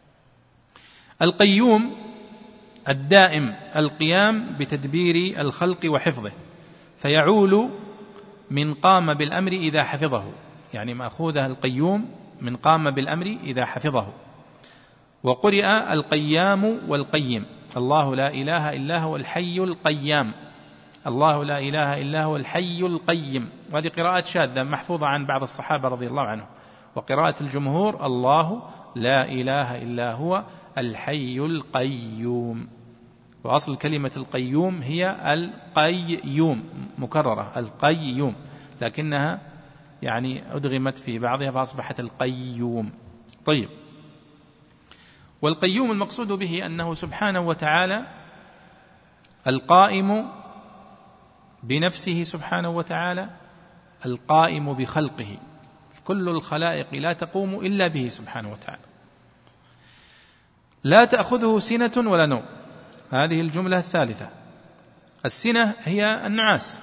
القيوم الدائم القيام بتدبير الخلق وحفظه، فيعول من قام بالأمر إذا حفظه، يعني مأخوذها القيوم من قام بالأمر إذا حفظه. وقرئ القيام والقيم، الله لا إله إلا هو الحي القيام، الله لا إله إلا هو الحي القيم، وهذه قراءة شاذة محفوظة عن بعض الصحابة رضي الله عنهم. وقراءة الجمهور الله لا إله إلا هو الحي القيوم، وأصل كلمة القيوم هي القيوم مكررة، القيوم، لكنها يعني أدغمت في بعضها فأصبحت القيوم. طيب، والقيوم المقصود به أنه سبحانه وتعالى القائم بنفسه سبحانه وتعالى، القائم بخلقه، كل الخلائق لا تقوم إلا به سبحانه وتعالى، لا تأخذه سنة ولا نوم. هذه الجملة الثالثة. السنة هي النعاس،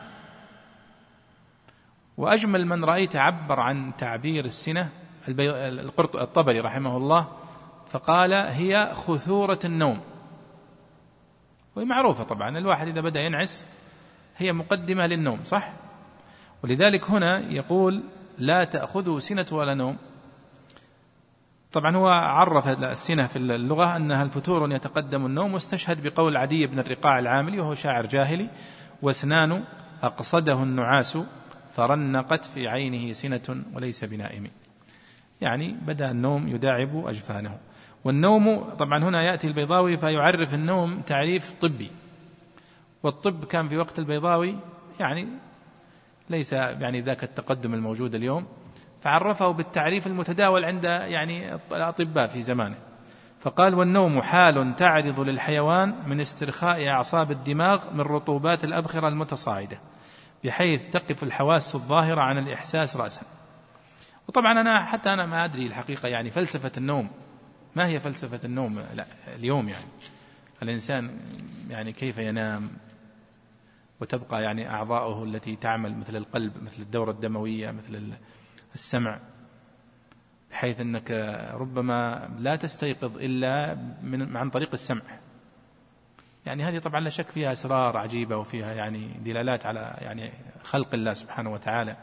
وأجمل من رأيت عبر عن تعبير السنة الطبري رحمه الله، فقال هي خثورة النوم. وهي معروفة طبعا، الواحد إذا بدأ ينعس هي مقدمة للنوم، صح؟ ولذلك هنا يقول لا تأخذه سنة ولا نوم. طبعا هو عرف السنة في اللغة أنها الفتور يتقدم النوم، واستشهد بقول عدي بن الرقاع العاملي وهو شاعر جاهلي: واسنان أقصده النعاس فرنقت في عينه سنة وليس بنائم، يعني بدأ النوم يداعب أجفانه. والنوم طبعا هنا يأتي البيضاوي فيعرف النوم تعريف طبي، والطب كان في وقت البيضاوي يعني ليس يعني ذاك التقدم الموجود اليوم، فعرفه بالتعريف المتداول عند يعني الأطباء في زمانه، فقال: والنوم حال تعرض للحيوان من استرخاء أعصاب الدماغ من رطوبات الأبخرة المتصاعدة، بحيث تقف الحواس الظاهرة عن الإحساس رأسا. وطبعا حتى أنا ما أدري الحقيقة يعني فلسفة النوم ما هي فلسفة النوم لا اليوم، يعني الإنسان يعني كيف ينام وتبقى يعني أعضاؤه التي تعمل مثل القلب، مثل الدورة الدموية، مثل السمع، بحيث أنك ربما لا تستيقظ إلا عن طريق السمع. يعني هذه طبعا لا شك فيها أسرار عجيبة، وفيها يعني دلالات على يعني خلق الله سبحانه وتعالى.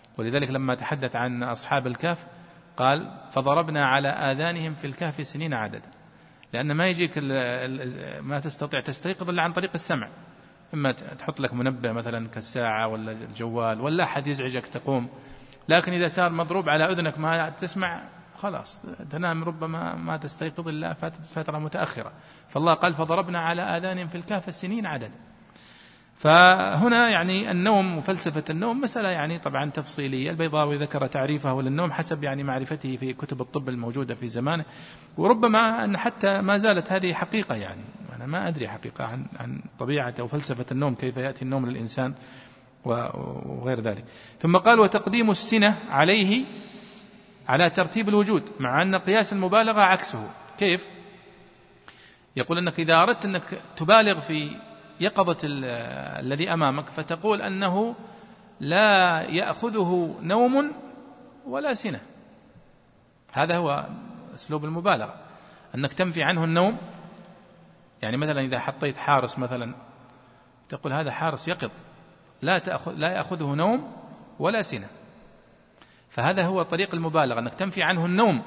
ولذلك لما تحدث عن أصحاب الكهف قال فضربنا على آذانهم في الكهف سنين عددا، لأن ما يجيك ما تستطيع تستيقظ إلا عن طريق السمع، إما تحط لك منبه مثلا كالساعة ولا الجوال ولا أحد يزعجك تقوم، لكن إذا صار مضروب على أذنك ما تسمع خلاص تنام، ربما ما تستيقظ إلا فترة متأخرة. فالله قال فضربنا على آذانهم في الكهف سنين عددا. فهنا يعني النوم وفلسفة النوم مسألة يعني طبعا تفصيلية. البيضاوي ذكر تعريفه للنوم حسب يعني معرفته في كتب الطب الموجودة في زمانه، وربما أن حتى ما زالت هذه حقيقة، يعني أنا ما أدري حقيقة عن طبيعة أو فلسفة النوم، كيف يأتي النوم للإنسان وغير ذلك. ثم قال وتقديم السنة عليه على ترتيب الوجود، مع أن قياس المبالغة عكسه. كيف؟ يقول أنك إذا أردت أنك تبالغ في يقظة الذي أمامك فتقول أنه لا يأخذه نوم ولا سنة، هذا هو أسلوب المبالغة، أنك تنفي عنه النوم. يعني مثلا إذا حطيت حارس مثلا تقول هذا حارس يقظ لا يأخذه نوم ولا سنة، فهذا هو طريق المبالغة، أنك تنفي عنه النوم.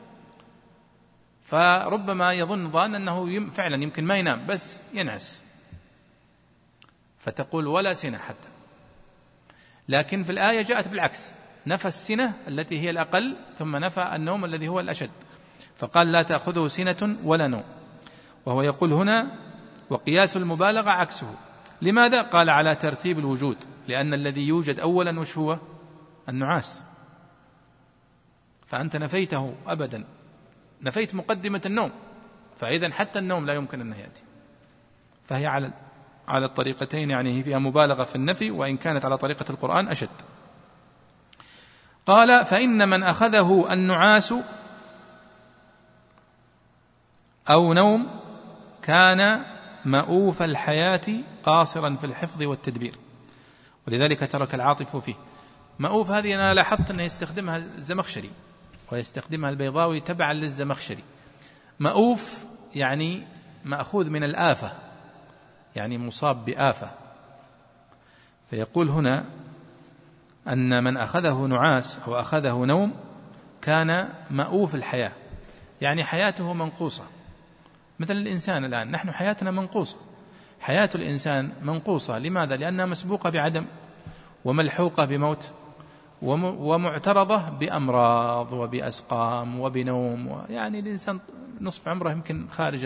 فربما يظن ظان أنه فعلا يمكن ما ينام بس ينعس، فتقول ولا سنة حتى. لكن في الآية جاءت بالعكس، نفى السنة التي هي الأقل ثم نفى النوم الذي هو الأشد، فقال لا تأخذه سنة ولا نوم. وهو يقول هنا وقياس المبالغة عكسه. لماذا؟ قال على ترتيب الوجود، لأن الذي يوجد أولا وش هو؟ النعاس، فأنت نفيته أبدا، نفيت مقدمة النوم، فإذا حتى النوم لا يمكن أن يأتي. فهي على الطريقتين، يعني هي فيها مبالغة في النفي، وإن كانت على طريقة القرآن أشد. قال فإن من أخذه النعاس أو نوم كان مؤوف الحياة قاصرا في الحفظ والتدبير، ولذلك ترك العاطف فيه. مؤوف هذه أنا لاحظت أنه يستخدمها الزمخشري ويستخدمها البيضاوي تبعا للزمخشري. مؤوف يعني مأخوذ من الآفة، يعني مصاب بآفة. فيقول هنا أن من أخذه نعاس أو أخذه نوم كان مؤوف الحياة، يعني حياته منقوصة، مثل الإنسان الآن، نحن حياتنا منقوصة، حياة الإنسان منقوصة. لماذا؟ لأنها مسبوقة بعدم وملحوقة بموت ومعترضة بأمراض وبأسقام وبنوم، يعني الإنسان نصف عمره يمكن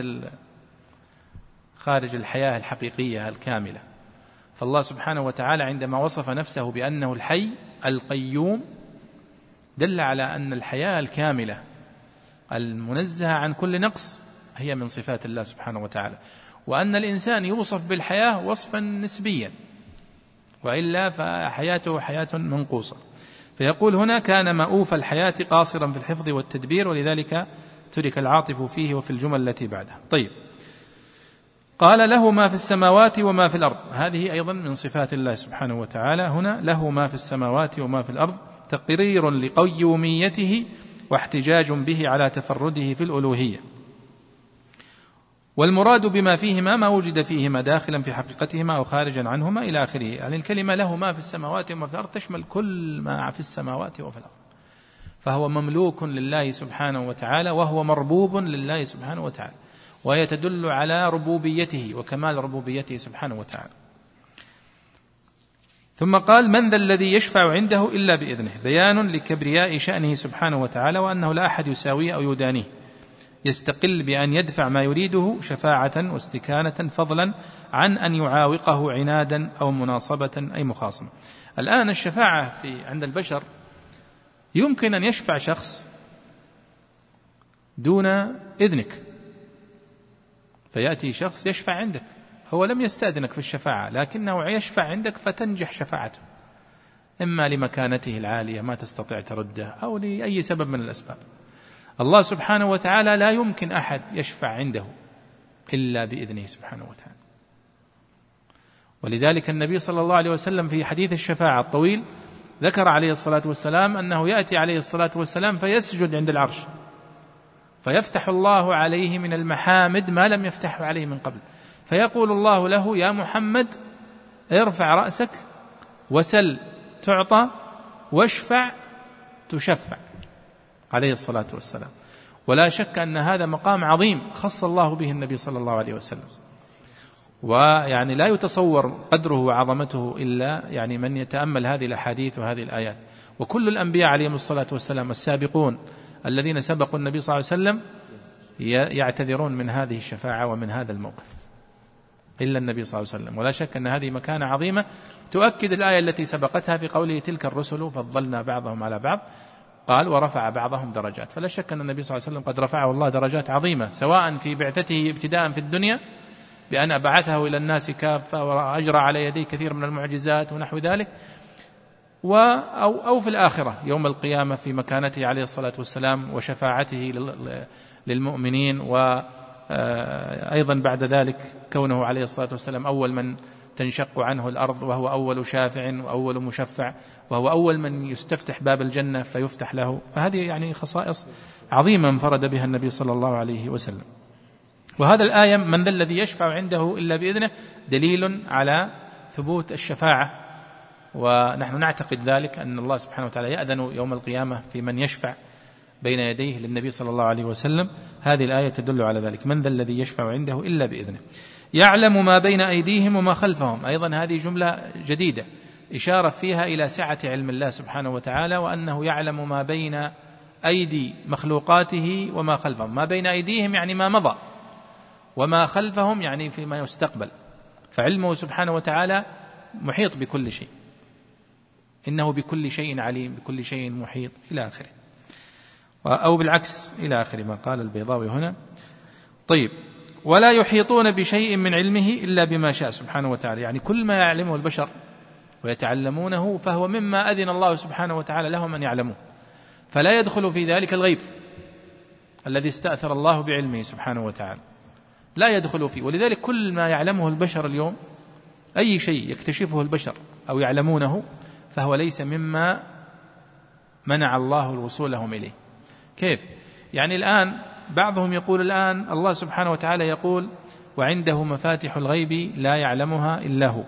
خارج الحياة الحقيقية الكاملة. فالله سبحانه وتعالى عندما وصف نفسه بأنه الحي القيوم دل على أن الحياة الكاملة المنزهة عن كل نقص هي من صفات الله سبحانه وتعالى، وأن الإنسان يوصف بالحياة وصفا نسبيا، وإلا فحياته حياة منقوصة. فيقول هنا كان مؤوف الحياة قاصرا في الحفظ والتدبير، ولذلك ترك العاطف فيه وفي الجمل التي بعدها. طيب، قال له ما في السماوات وما في الأرض، هذه أيضا من صفات الله سبحانه وتعالى. هنا له ما في السماوات وما في الأرض تقرير لقيوميته واحتجاج به على تفرده في الألوهية، والمراد بما فيهما ما وجد فيهما داخلا في حقيقتهما أو خارجا عنهما إلى آخره. يعني الكلمة له ما في السماوات وما في الأرض تشمل كل ما في السماوات وفي الأرض، فهو مملوك لله سبحانه وتعالى وهو مربوب لله سبحانه وتعالى، وهي تدل على ربوبيته وكمال ربوبيته سبحانه وتعالى. ثم قال من ذا الذي يشفع عنده إلا بإذنه، بيان لكبرياء شأنه سبحانه وتعالى، وأنه لا أحد يساويه أو يدانيه، يستقل بأن يدفع ما يريده شفاعة واستكانة، فضلا عن أن يعاوقه عنادا أو مناصبة أي مخاصمة. الآن الشفاعة عند البشر يمكن أن يشفع شخص دون إذنك، فيأتي شخص يشفع عندك، هو لم يستأذنك في الشفاعة لكنه يشفع عندك فتنجح شفاعته، إما لمكانته العالية ما تستطيع ترده أو لأي سبب من الأسباب. الله سبحانه وتعالى لا يمكن أحد يشفع عنده إلا بإذنه سبحانه وتعالى. ولذلك النبي صلى الله عليه وسلم في حديث الشفاعة الطويل ذكر عليه الصلاة والسلام أنه يأتي عليه الصلاة والسلام فيسجد عند العرش، فيفتح الله عليه من المحامد ما لم يفتحه عليه من قبل، فيقول الله له يا محمد ارفع رأسك وسل تعطى واشفع تشفع عليه الصلاة والسلام. ولا شك أن هذا مقام عظيم خص الله به النبي صلى الله عليه وسلم، ويعني لا يتصور قدره وعظمته إلا يعني من يتأمل هذه الأحاديث وهذه الآيات. وكل الأنبياء عليهم الصلاة والسلام السابقون الذين سبقوا النبي صلى الله عليه وسلم يعتذرون من هذه الشفاعة ومن هذا الموقف إلا النبي صلى الله عليه وسلم. ولا شك أن هذه مكانة عظيمة تؤكد الآية التي سبقتها في قوله تلك الرسل فضلنا بعضهم على بعض، قال ورفع بعضهم درجات. فلا شك أن النبي صلى الله عليه وسلم قد رفعه الله درجات عظيمة، سواء في بعثته ابتداء في الدنيا بأن بعثه إلى الناس كافة وأجرى على يديه كثير من المعجزات ونحو ذلك، أو في الآخرة يوم القيامة في مكانته عليه الصلاة والسلام وشفاعته للمؤمنين، وأيضا بعد ذلك كونه عليه الصلاة والسلام أول من تنشق عنه الأرض، وهو أول شافع وأول مشفع، وهو أول من يستفتح باب الجنة فيفتح له. فهذه يعني خصائص عظيمة انفرد بها النبي صلى الله عليه وسلم. وهذا الآية من ذا الذي يشفع عنده إلا بإذنه دليل على ثبوت الشفاعة، ونحن نعتقد ذلك أن الله سبحانه وتعالى يأذن يوم القيامة في من يشفع بين يديه للنبي صلى الله عليه وسلم. هذه الآية تدل على ذلك، من ذا الذي يشفع عنده إلا بإذنه. يعلم ما بين أيديهم وما خلفهم، أيضا هذه جملة جديدة إشارة فيها إلى سعة علم الله سبحانه وتعالى، وأنه يعلم ما بين أيدي مخلوقاته وما خلفهم. ما بين أيديهم يعني ما مضى، وما خلفهم يعني فيما يستقبل. فعلمه سبحانه وتعالى محيط بكل شيء، إنه بكل شيء عليم، بكل شيء محيط إلى آخره، أو بالعكس إلى آخر ما قال البيضاوي هنا. طيب، ولا يحيطون بشيء من علمه إلا بما شاء سبحانه وتعالى، يعني كل ما يعلمه البشر ويتعلمونه فهو مما أذن الله سبحانه وتعالى لهم أن يعلموه، فلا يدخل في ذلك الغيب الذي استأثر الله بعلمه سبحانه وتعالى، لا يدخل فيه. ولذلك كل ما يعلمه البشر اليوم، أي شيء يكتشفه البشر أو يعلمونه، فهو ليس مما منع الله الوصول لهم إليه. كيف؟ يعني الآن بعضهم يقول الآن الله سبحانه وتعالى يقول وعنده مفاتح الغيب لا يعلمها إلا هو،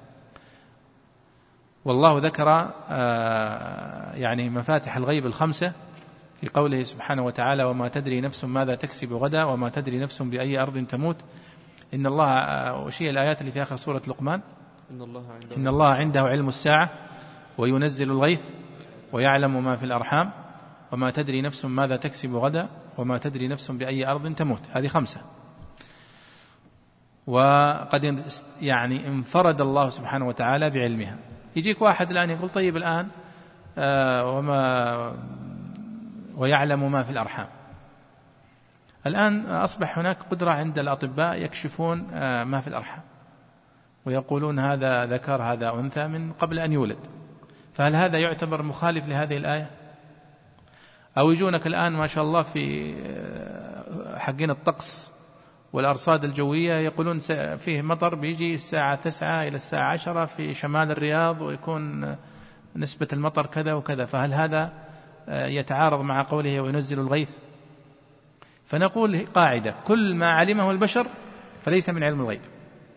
والله ذكر يعني مفاتح الغيب الخمسة في قوله سبحانه وتعالى وما تدري نفس ماذا تكسب غدا وما تدري نفس بأي أرض تموت. إن الله، وشيء الآيات اللي في آخر سورة لقمان، إن الله عنده علم الساعة وينزل الغيث ويعلم ما في الأرحام وما تدري نفس ماذا تكسب غدا وما تدري نفس بأي أرض تموت. هذه خمسة. وقد يعني انفرد الله سبحانه وتعالى بعلمها. يجيك واحد الآن يقول طيب الآن ويعلم ما في الأرحام. الآن أصبح هناك قدرة عند الأطباء يكشفون ما في الأرحام ويقولون هذا ذكر هذا أنثى من قبل أن يولد. فهل هذا يعتبر مخالف لهذه الآية؟ أو يجونك الآن ما شاء الله في حقين الطقس والأرصاد الجوية يقولون فيه مطر بيجي الساعة 9 إلى الساعة 10 في شمال الرياض ويكون نسبة المطر كذا وكذا. فهل هذا يتعارض مع قوله وينزل الغيث؟ فنقول قاعدة: كل ما علمه البشر فليس من علم الغيب.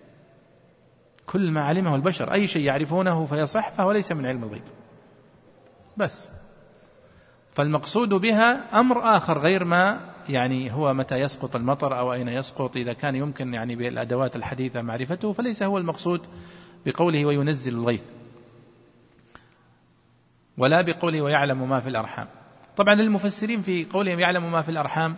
كل ما علمه البشر، أي شيء يعرفونه فيصح، فهو ليس من علم الغيب بس. فالمقصود بها أمر آخر غير ما يعني هو متى يسقط المطر أو أين يسقط، إذا كان يمكن يعني بالأدوات الحديثة معرفته، فليس هو المقصود بقوله وينزل الغيث، ولا بقوله ويعلم ما في الأرحام. طبعا المفسرين في قولهم يعلم ما في الأرحام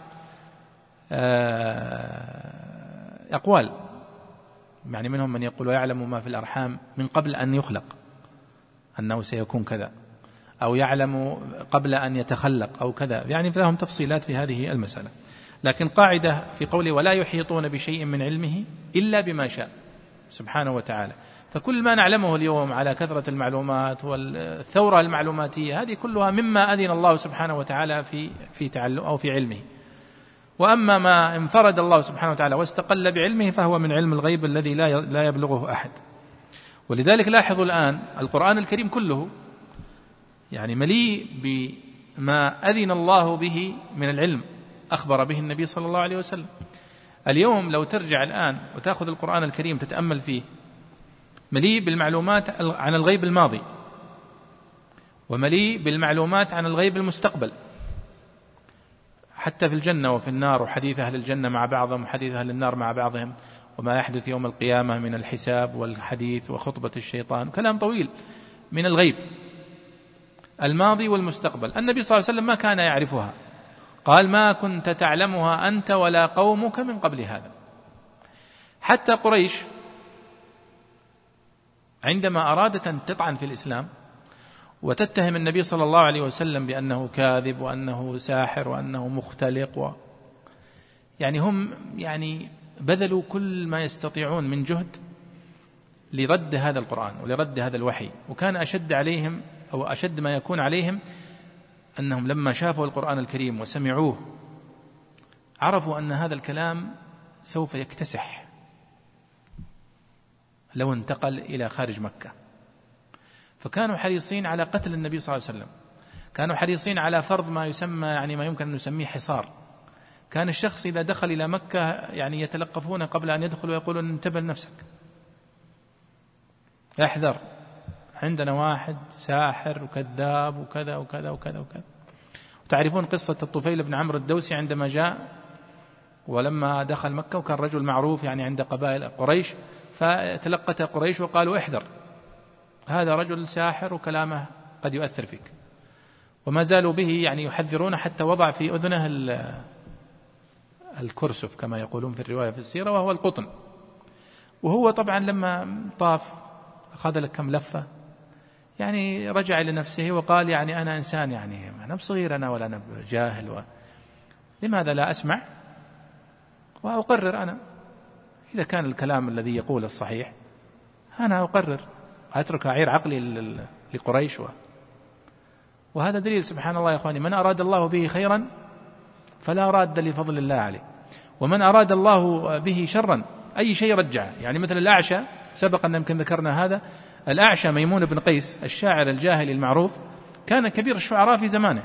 أقوال، يعني منهم من يقول ويعلم ما في الأرحام من قبل أن يخلق أنه سيكون كذا، أو يعلم قبل أن يتخلق أو كذا، يعني لهم تفصيلات في هذه المسألة. لكن قاعدة في قوله ولا يحيطون بشيء من علمه إلا بما شاء سبحانه وتعالى. فكل ما نعلمه اليوم على كثرة المعلومات والثورة المعلوماتية، هذه كلها مما أذن الله سبحانه وتعالى في تعلم أو في علمه. وأما ما انفرد الله سبحانه وتعالى واستقل بعلمه فهو من علم الغيب الذي لا يبلغه أحد. ولذلك لاحظوا الآن القرآن الكريم كله يعني مليء بما أذن الله به من العلم، أخبر به النبي صلى الله عليه وسلم. اليوم لو ترجع الآن وتأخذ القرآن الكريم تتأمل فيه، مليء بالمعلومات عن الغيب الماضي ومليء بالمعلومات عن الغيب المستقبل، حتى في الجنة وفي النار، وحديث أهل الجنة مع بعضهم وحديث أهل النار مع بعضهم، وما يحدث يوم القيامة من الحساب والحديث وخطبة الشيطان، كلام طويل من الغيب الماضي والمستقبل. النبي صلى الله عليه وسلم ما كان يعرفها، قال: ما كنت تعلمها أنت ولا قومك من قبل هذا. حتى قريش عندما أرادت أن تطعن في الإسلام وتتهم النبي صلى الله عليه وسلم بأنه كاذب وأنه ساحر وأنه مختلق يعني هم بذلوا كل ما يستطيعون من جهد لرد هذا القرآن ولرد هذا الوحي. وكان أشد عليهم أو أشد ما يكون عليهم أنهم لما شافوا القرآن الكريم وسمعوه عرفوا أن هذا الكلام سوف يكتسح لو انتقل إلى خارج مكة، فكانوا حريصين على قتل النبي صلى الله عليه وسلم، كانوا حريصين على فرض ما يسمى ما يمكن أن نسميه حصار. كان الشخص إذا دخل إلى مكة يتلقفون قبل أن يدخل ويقولون: انتبه لنفسك، احذر، عندنا واحد ساحر وكذاب وكذا وكذا وكذا وكذا. وتعرفون قصة الطفيل بن عمرو الدوسي عندما جاء ولما دخل مكة، وكان رجل معروف عند قبائل قريش، فتلقته قريش وقالوا: احذر، هذا رجل ساحر وكلامه قد يؤثر فيك. وما زالوا به يحذرون، حتى وضع في أذنه الكرسف كما يقولون في الرواية في السيرة، وهو القطن. وهو طبعا لما طاف أخذ لك كم لفة رجع إلى نفسه وقال: أنا إنسان أنا بصغير أنا ولا أنا جاهل، لماذا لا أسمع وأقرر أنا؟ إذا كان الكلام الذي يقول الصحيح أنا أقرر، أترك أعير عقلي لقريش. وهذا دليل سبحان الله يا أخواني، من أراد الله به خيرا فلا راد لفضل الله عليه، ومن أراد الله به شرا أي شيء رجع. مثل الأعشى، سبق أن يمكن ذكرنا هذا، الأعشى ميمون بن قيس الشاعر الجاهلي المعروف كان كبير الشعراء في زمانه،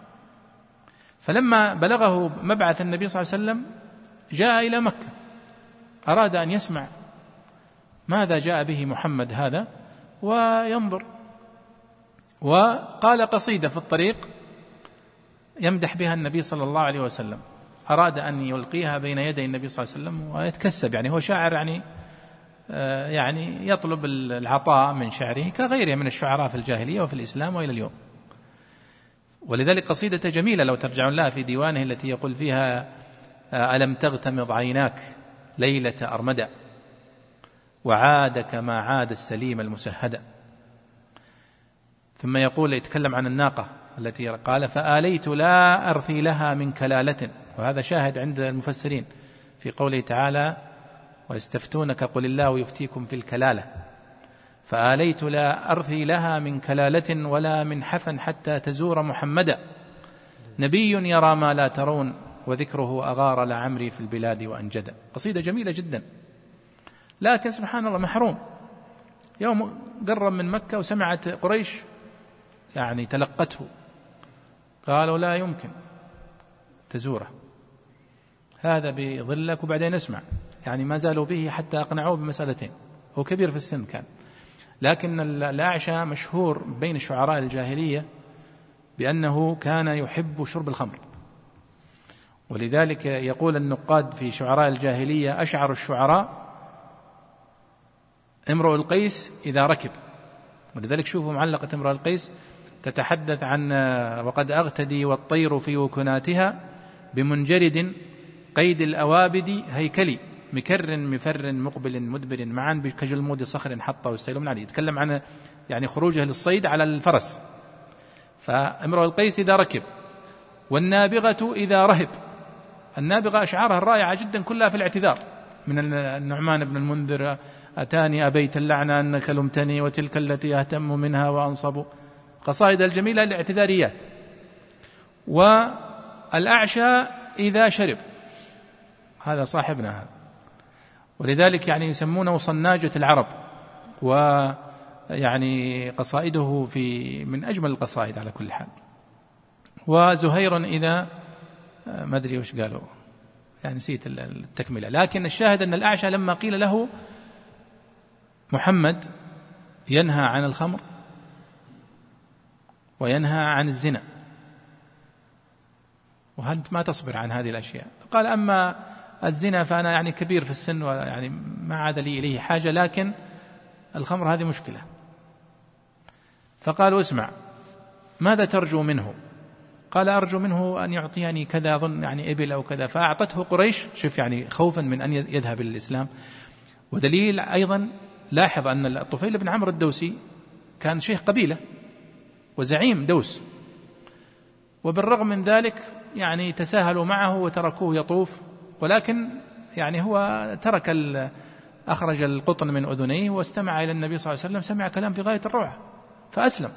فلما بلغه مبعث النبي صلى الله عليه وسلم جاء إلى مكة، أراد أن يسمع ماذا جاء به محمد هذا وينظر، وقال قصيدة في الطريق يمدح بها النبي صلى الله عليه وسلم، أراد أن يلقيها بين يدي النبي صلى الله عليه وسلم ويتكسب، هو شاعر يطلب العطاء من شعره كغيره من الشعراء في الجاهلية وفي الإسلام وإلى اليوم. ولذلك قصيدة جميلة لو ترجعون لها في ديوانه التي يقول فيها: ألم تغتمض عيناك ليلة أرمدة وعاد كما عاد السليم المسهدة. ثم يتكلم عن الناقة التي قال: فآليت لا أرثي لها من كلالة، وهذا شاهد عند المفسرين في قوله تعالى: ويستفتونك قل الله يفتيكم في الكلالة، فآليت لا أرثي لها من كلالة ولا من حفن حتى تزور محمدا، نبي يرى ما لا ترون وذكره أغار لعمري في البلاد وأنجدا. قصيدة جميلة جدا، لكن سبحان الله محروم. يوم قرب من مكة وسمعت قريش تلقته، قالوا: لا يمكن تزوره، هذا بظلك. وبعدين اسمع، ما زالوا به حتى أقنعوه بمسألتين. هو كبير في السن كان، لكن الأعشى مشهور بين شعراء الجاهلية بأنه كان يحب شرب الخمر، ولذلك يقول النقاد في شعراء الجاهلية: أشعر الشعراء امرؤ القيس إذا ركب. ولذلك شوفوا معلقة امرؤ القيس تتحدث عن: وقد أغتدي والطير في وكناتها بمنجرد قيد الأوابد هيكلي مكر مفر مقبل مدبر معا كجلمود صخر حطه والسيل من عليه. يتكلم عن خروجه للصيد على الفرس. فامرؤ القيس إذا ركب، والنابغة إذا رهب. النابغة أشعارها الرائعة جدا كلها في الاعتذار، من النعمان بن المنذر: أتاني أبيت اللعنة أنك لمتني وتلك التي أهتم منها وأنصب. قصائد الجميلة الاعتذاريات. والأعشى إذا شرب، هذا صاحبنا هذا، ولذلك يسمونه صناجة العرب، قصائده من أجمل القصائد على كل حال. وزهير إذا ما أدري وش قالوا، نسيت التكملة. لكن الشاهد أن الأعشى لما قيل له محمد ينهى عن الخمر وينهى عن الزنا، وأنت ما تصبر عن هذه الأشياء. قال أما الزنا فأنا يعني كبير في السن ويعني ما عاد لي إليه حاجة، لكن الخمر هذه مشكلة. فقالوا اسمع ماذا ترجو منه؟ قال أرجو منه أن يعطيني كذا، أظن يعني إبل أو كذا، فأعطته قريش، شوف يعني خوفا من أن يذهب للإسلام. ودليل أيضا لاحظ أن الطفيل بن عمرو الدوسي كان شيخ قبيلة وزعيم دوس، وبالرغم من ذلك يعني تساهلوا معه وتركوه يطوف، ولكن يعني هو أخرج القطن من أذنيه واستمع إلى النبي صلى الله عليه وسلم، سمع كلام في غاية الروعة فأسلم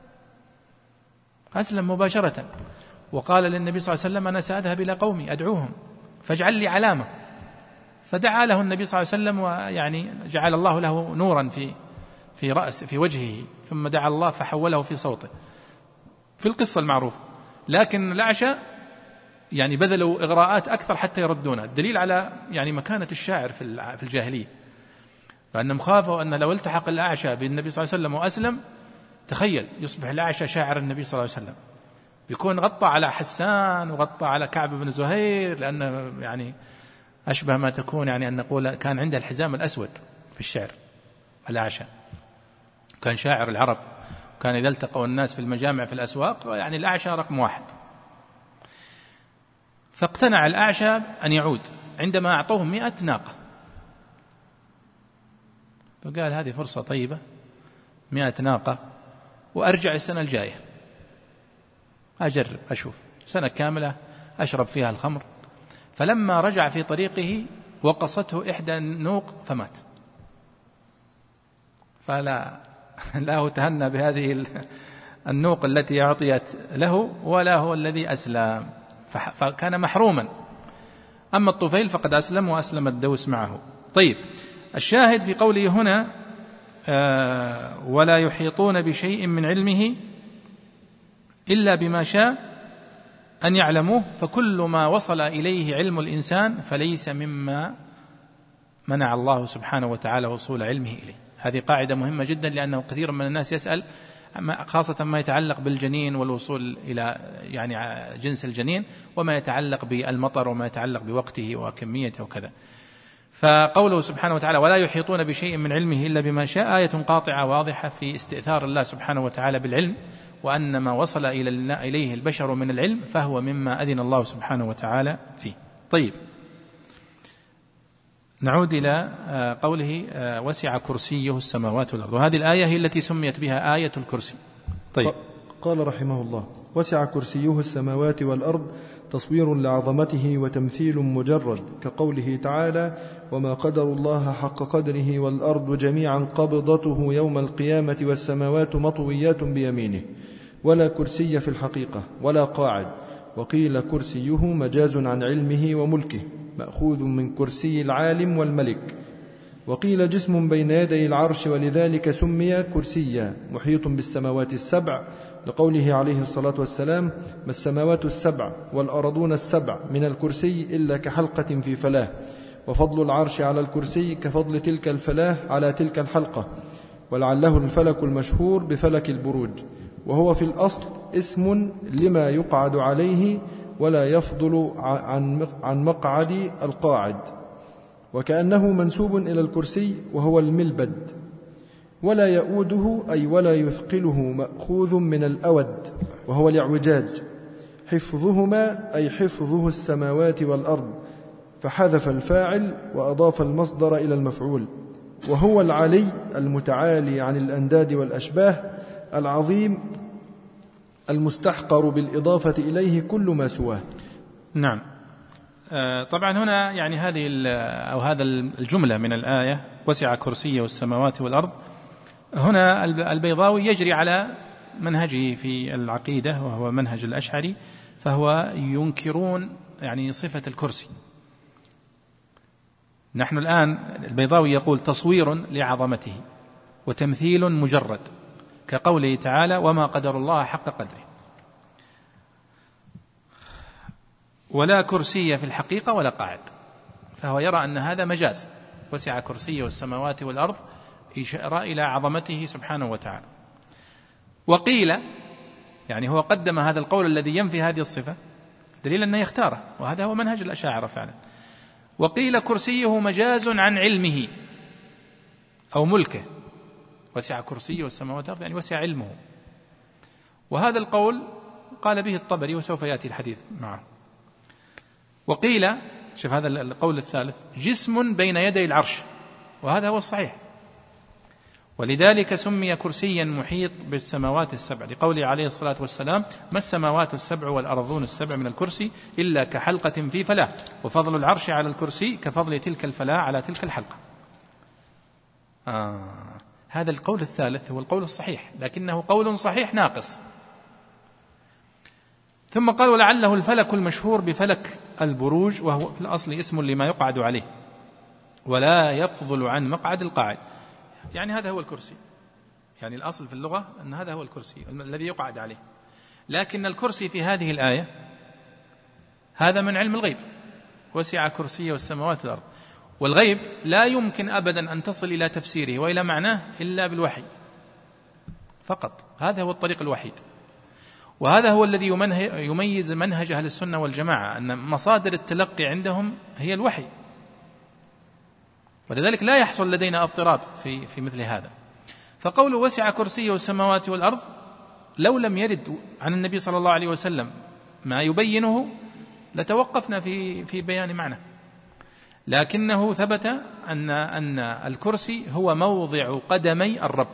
مباشرة، وقال للنبي صلى الله عليه وسلم أنا سأذهب إلى قومي أدعوهم فاجعل لي علامة، فدعا له النبي صلى الله عليه وسلم، ويعني جعل الله له نورا في رأس في وجهه، ثم دعا الله فحوله في صوته في القصة المعروفة. لكن الأعشى يعني بذلوا إغراءات أكثر حتى يردونه، الدليل على يعني مكانة الشاعر في الجاهلية، فأنهم خافوا أن لو التحق الأعشى بالنبي صلى الله عليه وسلم وأسلم، تخيل يصبح الأعشى شاعر النبي صلى الله عليه وسلم، بيكون غطى على حسان وغطى على كعب بن زهير، لأنه يعني أشبه ما تكون يعني أن نقول كان عنده الحزام الأسود في الشعر الأعشى، كان شاعر العرب، كان إذا التقوا الناس في المجامع في الأسواق يعني الأعشى رقم 1. فاقتنع الأعشى أن يعود عندما أعطوهم 100 ناقة، فقال هذه فرصة طيبة، 100 ناقة وأرجع السنة الجاية أجرب أشوف سنة كاملة أشرب فيها الخمر. فلما رجع في طريقه وقصته إحدى النوق فمات، فلا هو تهنى بهذه النوق التي أعطيت له ولا هو الذي أسلم، فكان محروما. أما الطفيل فقد أسلم وأسلم الدوس معه. طيب، الشاهد في قوله هنا ولا يحيطون بشيء من علمه إلا بما شاء أن يعلموه، فكل ما وصل إليه علم الإنسان فليس مما منع الله سبحانه وتعالى وصول علمه إليه. هذه قاعدة مهمة جدا، لأنه كثير من الناس يسأل خاصة ما يتعلق بالجنين والوصول إلى يعني جنس الجنين، وما يتعلق بالمطر وما يتعلق بوقته وكميته وكذا. فقوله سبحانه وتعالى ولا يحيطون بشيء من علمه إلا بما شاء آية قاطعة واضحة في استئثار الله سبحانه وتعالى بالعلم، وأن ما وصل إليه البشر من العلم فهو مما أذن الله سبحانه وتعالى فيه. طيب، نعود إلى قوله وسع كرسيه السماوات والأرض، وهذه الآية هي التي سميت بها آية الكرسي. طيب، قال رحمه الله وسع كرسيه السماوات والأرض تصوير لعظمته وتمثيل مجرد، كقوله تعالى وما قدر الله حق قدره والأرض جميعا قبضته يوم القيامة والسماوات مطويات بيمينه، ولا كرسي في الحقيقة ولا قاعد. وقيل كرسيه مجاز عن علمه وملكه مأخوذ من كرسي العالم والملك. وقيل جسم بين يدي العرش، ولذلك سمي كرسيا محيط بالسماوات السبع، لقوله عليه الصلاة والسلام ما السماوات السبع والأرضون السبع من الكرسي إلا كحلقة في فلاة، وفضل العرش على الكرسي كفضل تلك الفلاة على تلك الحلقة، ولعله الفلك المشهور بفلك البروج، وهو في الأصل اسم لما يقعد عليه ولا يفضل عن مقعد القاعد، وكأنه منسوب إلى الكرسي وهو الملبد. ولا يؤوده أي ولا يثقله مأخوذ من الأود وهو الاعوجاج. حفظهما أي حفظه السماوات والأرض، فحذف الفاعل وأضاف المصدر إلى المفعول. وهو العلي المتعالي عن الأنداد والأشباه، العظيم المستحقر بالإضافة إليه كل ما سواه. نعم. طبعا هنا يعني هذا الجملة من الآية وسع كرسيه السماوات والأرض، هنا البيضاوي يجري على منهجه في العقيدة وهو منهج الأشعري، فهو ينكرون يعني صفة الكرسي. نحن الآن البيضاوي يقول تصوير لعظمته وتمثيل مجرد، كقوله تعالى وما قدر الله حق قدره، ولا كرسي في الحقيقة ولا قاعد، فهو يرى أن هذا مجاز، وسع كرسيه السماوات والأرض إشارة إلى عظمته سبحانه وتعالى. وقيل يعني هو قدم هذا القول الذي ينفي هذه الصفة دليل أنه يختاره، وهذا هو منهج الأشاعرة فعلا. وقيل كرسيه مجاز عن علمه أو ملكه، وسع كرسيه والسماوات والأرض يعني وسع علمه، وهذا القول قال به الطبري وسوف يأتي الحديث معه. وقيل، شوف هذا القول الثالث، جسم بين يدي العرش، وهذا هو الصحيح، ولذلك سمي كرسيا محيط بالسماوات السبع، لقوله عليه الصلاة والسلام: ما السماوات السبع والأرضون السبع من الكرسي إلا كحلقة في فلاة، وفضل العرش على الكرسي كفضل تلك الفلاة على تلك الحلقة. هذا القول الثالث هو القول الصحيح، لكنه قول صحيح ناقص. ثم قال: ولعله الفلك المشهور بفلك البروج، وهو في الأصل اسم لما يقعد عليه، ولا يفضل عن مقعد القاعد، يعني هذا هو الكرسي، يعني الأصل في اللغة أن هذا هو الكرسي الذي يقعد عليه، لكن الكرسي في هذه الآية هذا من علم الغيب، وسع كرسيه والسماوات والأرض، والغيب لا يمكن أبدا أن تصل إلى تفسيره وإلى معناه إلا بالوحي فقط، هذا هو الطريق الوحيد، وهذا هو الذي يميز منهج أهل السنة والجماعة، أن مصادر التلقي عندهم هي الوحي، ولذلك لا يحصل لدينا اضطراب في مثل هذا. فقول وسع كرسيه السماوات والأرض لو لم يرد عن النبي صلى الله عليه وسلم ما يبينه لتوقفنا في بيان معنى، لكنه ثبت أن الكرسي هو موضع قدمي الرب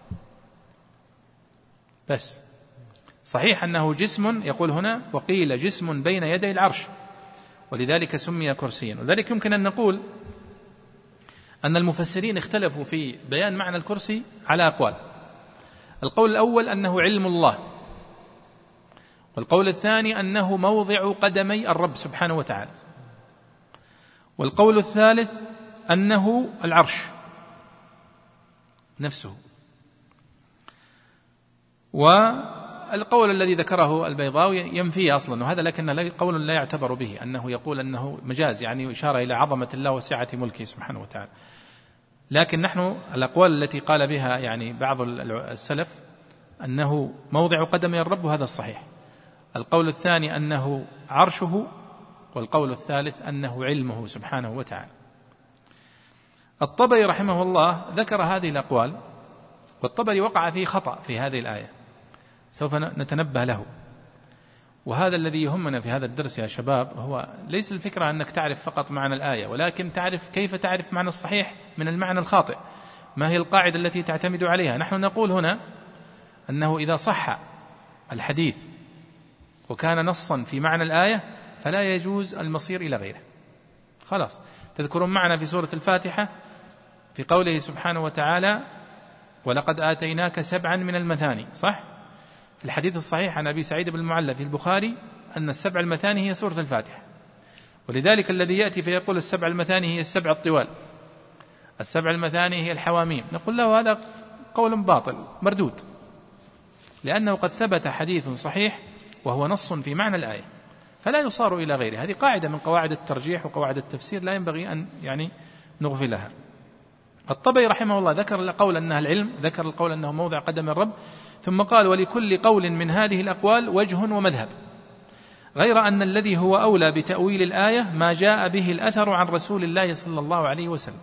بس. صحيح أنه جسم، يقول هنا: وقيل جسم بين يدي العرش، ولذلك سمي كرسيا. وذلك يمكن أن نقول أن المفسرين اختلفوا في بيان معنى الكرسي على أقوال. القول الأول أنه علم الله، والقول الثاني أنه موضع قدمي الرب سبحانه وتعالى، والقول الثالث أنه العرش نفسه. والقول الذي ذكره البيضاوي ينفيه أصلا وهذا، لكن قول لا يعتبر به، أنه يقول أنه مجاز، يعني إشارة إلى عظمة الله وسعة ملكه سبحانه وتعالى. لكن نحن الأقوال التي قال بها يعني بعض السلف أنه موضع قدم الرب، وهذا الصحيح. القول الثاني أنه عرشه، والقول الثالث أنه علمه سبحانه وتعالى. الطبري رحمه الله ذكر هذه الأقوال، والطبري وقع فيه خطأ في هذه الآية، سوف نتنبه له. وهذا الذي يهمنا في هذا الدرس يا شباب، هو ليس الفكرة أنك تعرف فقط معنى الآية، ولكن تعرف كيف تعرف معنى الصحيح من المعنى الخاطئ، ما هي القاعدة التي تعتمد عليها. نحن نقول هنا أنه إذا صح الحديث وكان نصا في معنى الآية فلا يجوز المصير إلى غيره. خلاص، تذكرون معنا في سورة الفاتحة في قوله سبحانه وتعالى: ولقد آتيناك 7 من المثاني، صح؟ في الحديث الصحيح عن أبي سعيد بن المعلى في البخاري أن 7 المثاني هي سورة الفاتحة، ولذلك الذي يأتي فيقول 7 المثاني هي 7 الطوال، 7 المثاني هي الحواميم، نقول له هذا قول باطل مردود، لأنه قد ثبت حديث صحيح وهو نص في معنى الآية، فلا يصار إلى غيره. هذه قاعدة من قواعد الترجيح وقواعد التفسير لا ينبغي أن يعني نغفلها. الطبري رحمه الله ذكر القول أنها العلم، ذكر القول أنه موضع قدم الرب، ثم قال: ولكل قول من هذه الأقوال وجه ومذهب، غير أن الذي هو أولى بتأويل الآية ما جاء به الأثر عن رسول الله صلى الله عليه وسلم.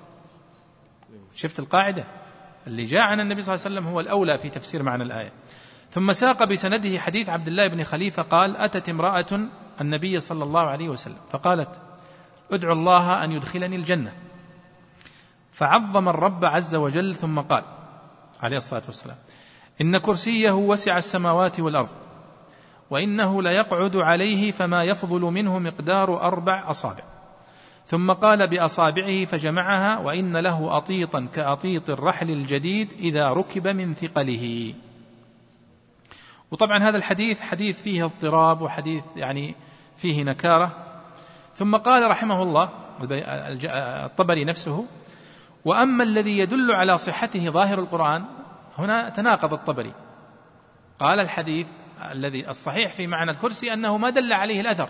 شفت القاعدة؟ اللي جاء عن النبي صلى الله عليه وسلم هو الأولى في تفسير معنى الآية. ثم ساق بسنده حديث عبد الله بن خليفة قال: أتت امرأة النبي صلى الله عليه وسلم فقالت: ادعو الله أن يدخلني الجنة، فعظم الرب عز وجل، ثم قال عليه الصلاة والسلام: إن كرسيه وسع السماوات والأرض، وإنه ليقعد عليه فما يفضل منه مقدار 4 أصابع، ثم قال بأصابعه فجمعها: وإن له أطيطا كأطيط الرحل الجديد إذا ركب من ثقله. وطبعا هذا الحديث حديث فيه اضطراب، وحديث يعني فيه نكارة. ثم قال رحمه الله الطبري نفسه: وأما الذي يدل على صحته ظاهر القرآن. هنا تناقض الطبري، قال الحديث الذي الصحيح في معنى الكرسي أنه ما دل عليه الأثر،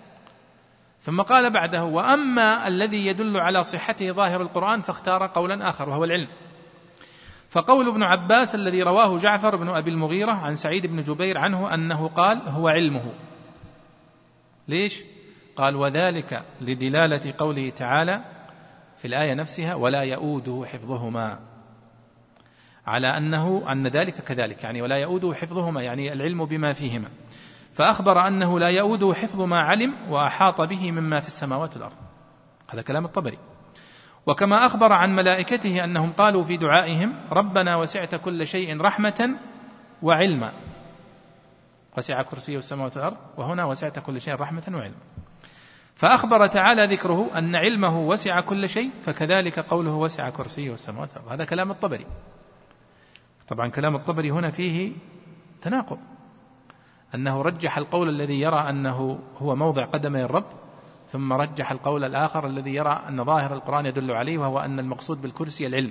ثم قال بعده: وأما الذي يدل على صحته ظاهر القرآن، فاختار قولا آخر وهو العلم. فقول ابن عباس الذي رواه جعفر بن أبي المغيرة عن سعيد بن جبير عنه أنه قال هو علمه. ليش؟ قال وذلك لدلالة قوله تعالى في الآية نفسها ولا يؤوده حفظهما، على أن ذلك كذلك، يعني ولا يؤوده حفظهما يعني العلم بما فيهما، فأخبر أنه لا يؤوده حفظ ما علم وأحاط به مما في السماوات والأرض. هذا كلام الطبري. وكما أخبر عن ملائكته أنهم قالوا في دعائهم ربنا وسعت كل شيء رحمة وعلما، وسع كرسيه السماوات والأرض، وهنا وسعت كل شيء رحمة وعلما. فأخبر تعالى ذكره أن علمه وسع كل شيء، فكذلك قوله وسع كرسيه السماوات والأرض. هذا كلام الطبري. طبعا كلام الطبري هنا فيه تناقض، أنه رجح القول الذي يرى أنه هو موضع قدمي الرب، ثم رجح القول الآخر الذي يرى أن ظاهر القرآن يدل عليه، وهو أن المقصود بالكرسي العلم.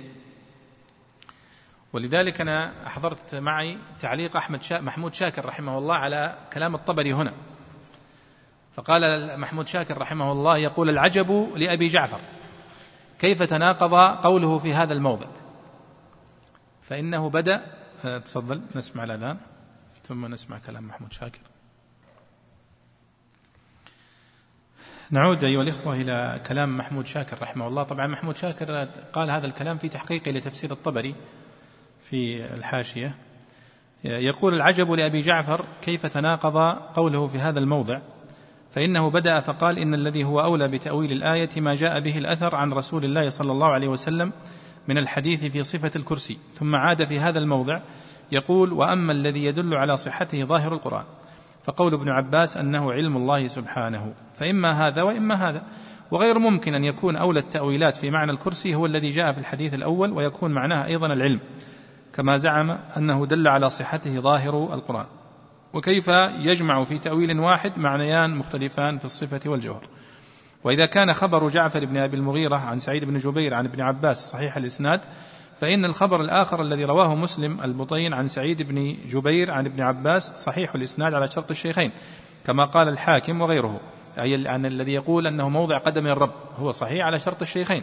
ولذلك أنا حضرت معي تعليق محمود شاكر رحمه الله على كلام الطبري هنا، فقال محمود شاكر رحمه الله يقول العجب لأبي جعفر كيف تناقض قوله في هذا الموضع، فإنه بدأ تفضل نسمع الأذان ثم نسمع كلام محمود شاكر. نعود أيها الإخوة إلى كلام محمود شاكر رحمه الله. طبعا محمود شاكر قال هذا الكلام في تحقيقه لتفسير الطبري في الحاشية. يقول العجب لأبي جعفر كيف تناقض قوله في هذا الموضع، فإنه بدأ فقال إن الذي هو أولى بتأويل الآية ما جاء به الأثر عن رسول الله صلى الله عليه وسلم من الحديث في صفة الكرسي، ثم عاد في هذا الموضع يقول وأما الذي يدل على صحته ظاهر القرآن، فقول ابن عباس أنه علم الله سبحانه، فإما هذا وإما هذا، وغير ممكن أن يكون أولى التأويلات في معنى الكرسي هو الذي جاء في الحديث الأول ويكون معناه أيضا العلم، كما زعم أنه دل على صحته ظاهر القرآن. وكيف يجمع في تأويل واحد معنيان مختلفان في الصفة والجوهر؟ وإذا كان خبر جعفر بن أبي المغيرة عن سعيد بن جبير عن ابن عباس صحيح الإسناد، فإن الخبر الآخر الذي رواه مسلم البطين عن سعيد بن جبير عن ابن عباس صحيح الإسناد على شرط الشيخين، كما قال الحاكم وغيره، أي عن الذي يقول أنه موضع قدم الرب هو صحيح على شرط الشيخين.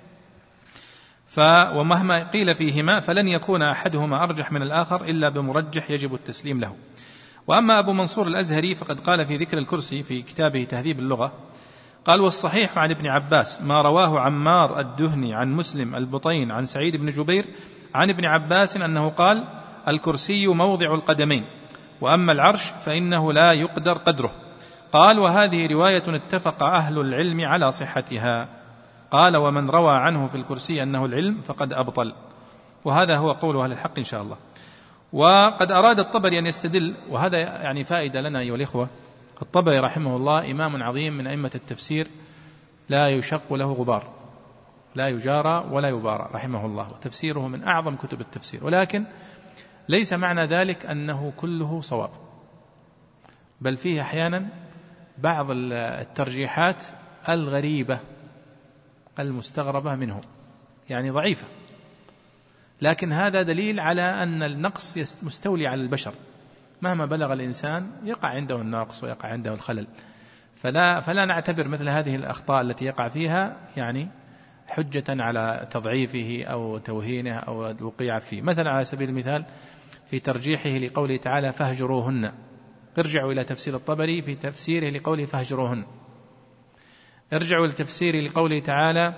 ومهما قيل فيهما فلن يكون أحدهما أرجح من الآخر إلا بمرجح يجب التسليم له. وأما أبو منصور الأزهري فقد قال في ذكر الكرسي في كتابه تهذيب اللغة، قال والصحيح عن ابن عباس ما رواه عمار الدهني عن مسلم البطين عن سعيد بن جبير عن ابن عباس أنه قال الكرسي موضع القدمين، وأما العرش فإنه لا يقدر قدره. قال وهذه رواية اتفق أهل العلم على صحتها. قال ومن روى عنه في الكرسي أنه العلم فقد أبطل. وهذا هو قول أهل الحق إن شاء الله. وقد أراد الطبري أن يستدل، وهذا يعني فائدة لنا أيها الإخوة. الطبري رحمه الله إمام عظيم من أئمة التفسير لا يشق له غبار، لا يجارى ولا يبارى رحمه الله، وتفسيره من أعظم كتب التفسير، ولكن ليس معنى ذلك أنه كله صواب، بل فيه أحيانا بعض الترجيحات الغريبة المستغربة منه، يعني ضعيفة، لكن هذا دليل على أن النقص مستولي على البشر، مهما بلغ الإنسان يقع عنده النقص ويقع عنده الخلل، فلا نعتبر مثل هذه الأخطاء التي يقع فيها يعني حجة على تضعيفه أو توهينه أو الوقيع فيه. مثلا على سبيل المثال في ترجيحه لقوله تعالى فاهجروهن، ارجعوا إلى تفسير الطبري في تفسيره لقوله فاهجروهن، ارجعوا لتفسير لقوله تعالى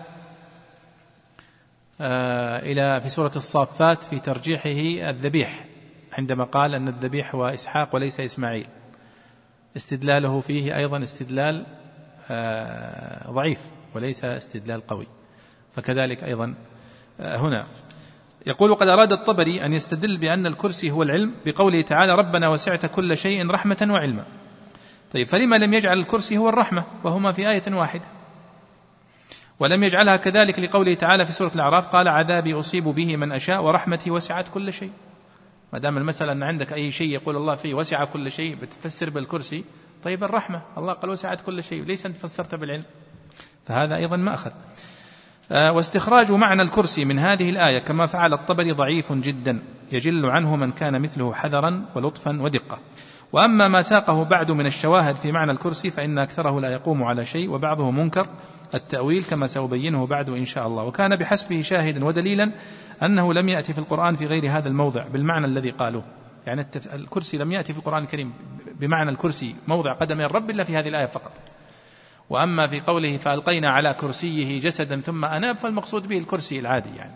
إلى في سورة الصافات في ترجيحه الذبيح عندما قال أن الذبيح هو إسحاق وليس إسماعيل، استدلاله فيه أيضا استدلال ضعيف وليس استدلال قوي. فكذلك أيضا هنا يقول قد أراد الطبري أن يستدل بأن الكرسي هو العلم بقوله تعالى ربنا وسعت كل شيء رحمة وعلما. طيب فلما لم يجعل الكرسي هو الرحمة وهما في آية واحدة، ولم يجعلها كذلك لقوله تعالى في سورة الأعراف قال عذابي أصيب به من أشاء ورحمتي وسعت كل شيء؟ ما دام المسألة أن عندك أي شيء يقول الله فيه وسع كل شيء بتفسر بالكرسي، طيب الرحمة الله قال وسعت كل شيء، ليس أنت فسرت بالعلم؟ فهذا أيضا مأخذ. واستخراج معنى الكرسي من هذه الآية كما فعل الطبري ضعيف جدا، يجل عنه من كان مثله حذرا ولطفا ودقة. وأما ما ساقه بعد من الشواهد في معنى الكرسي فإن أكثره لا يقوم على شيء، وبعضه منكر التأويل كما سأبينه بعد إن شاء الله. وكان بحسبه شاهدا ودليلا أنه لم يأتي في القرآن في غير هذا الموضع بالمعنى الذي قالوه، يعني الكرسي لم يأتي في القرآن الكريم بمعنى الكرسي موضع قدمي الرب إلا في هذه الآية فقط. وأما في قوله فألقينا على كرسيه جسدا ثم أناب فالمقصود به الكرسي العادي يعني.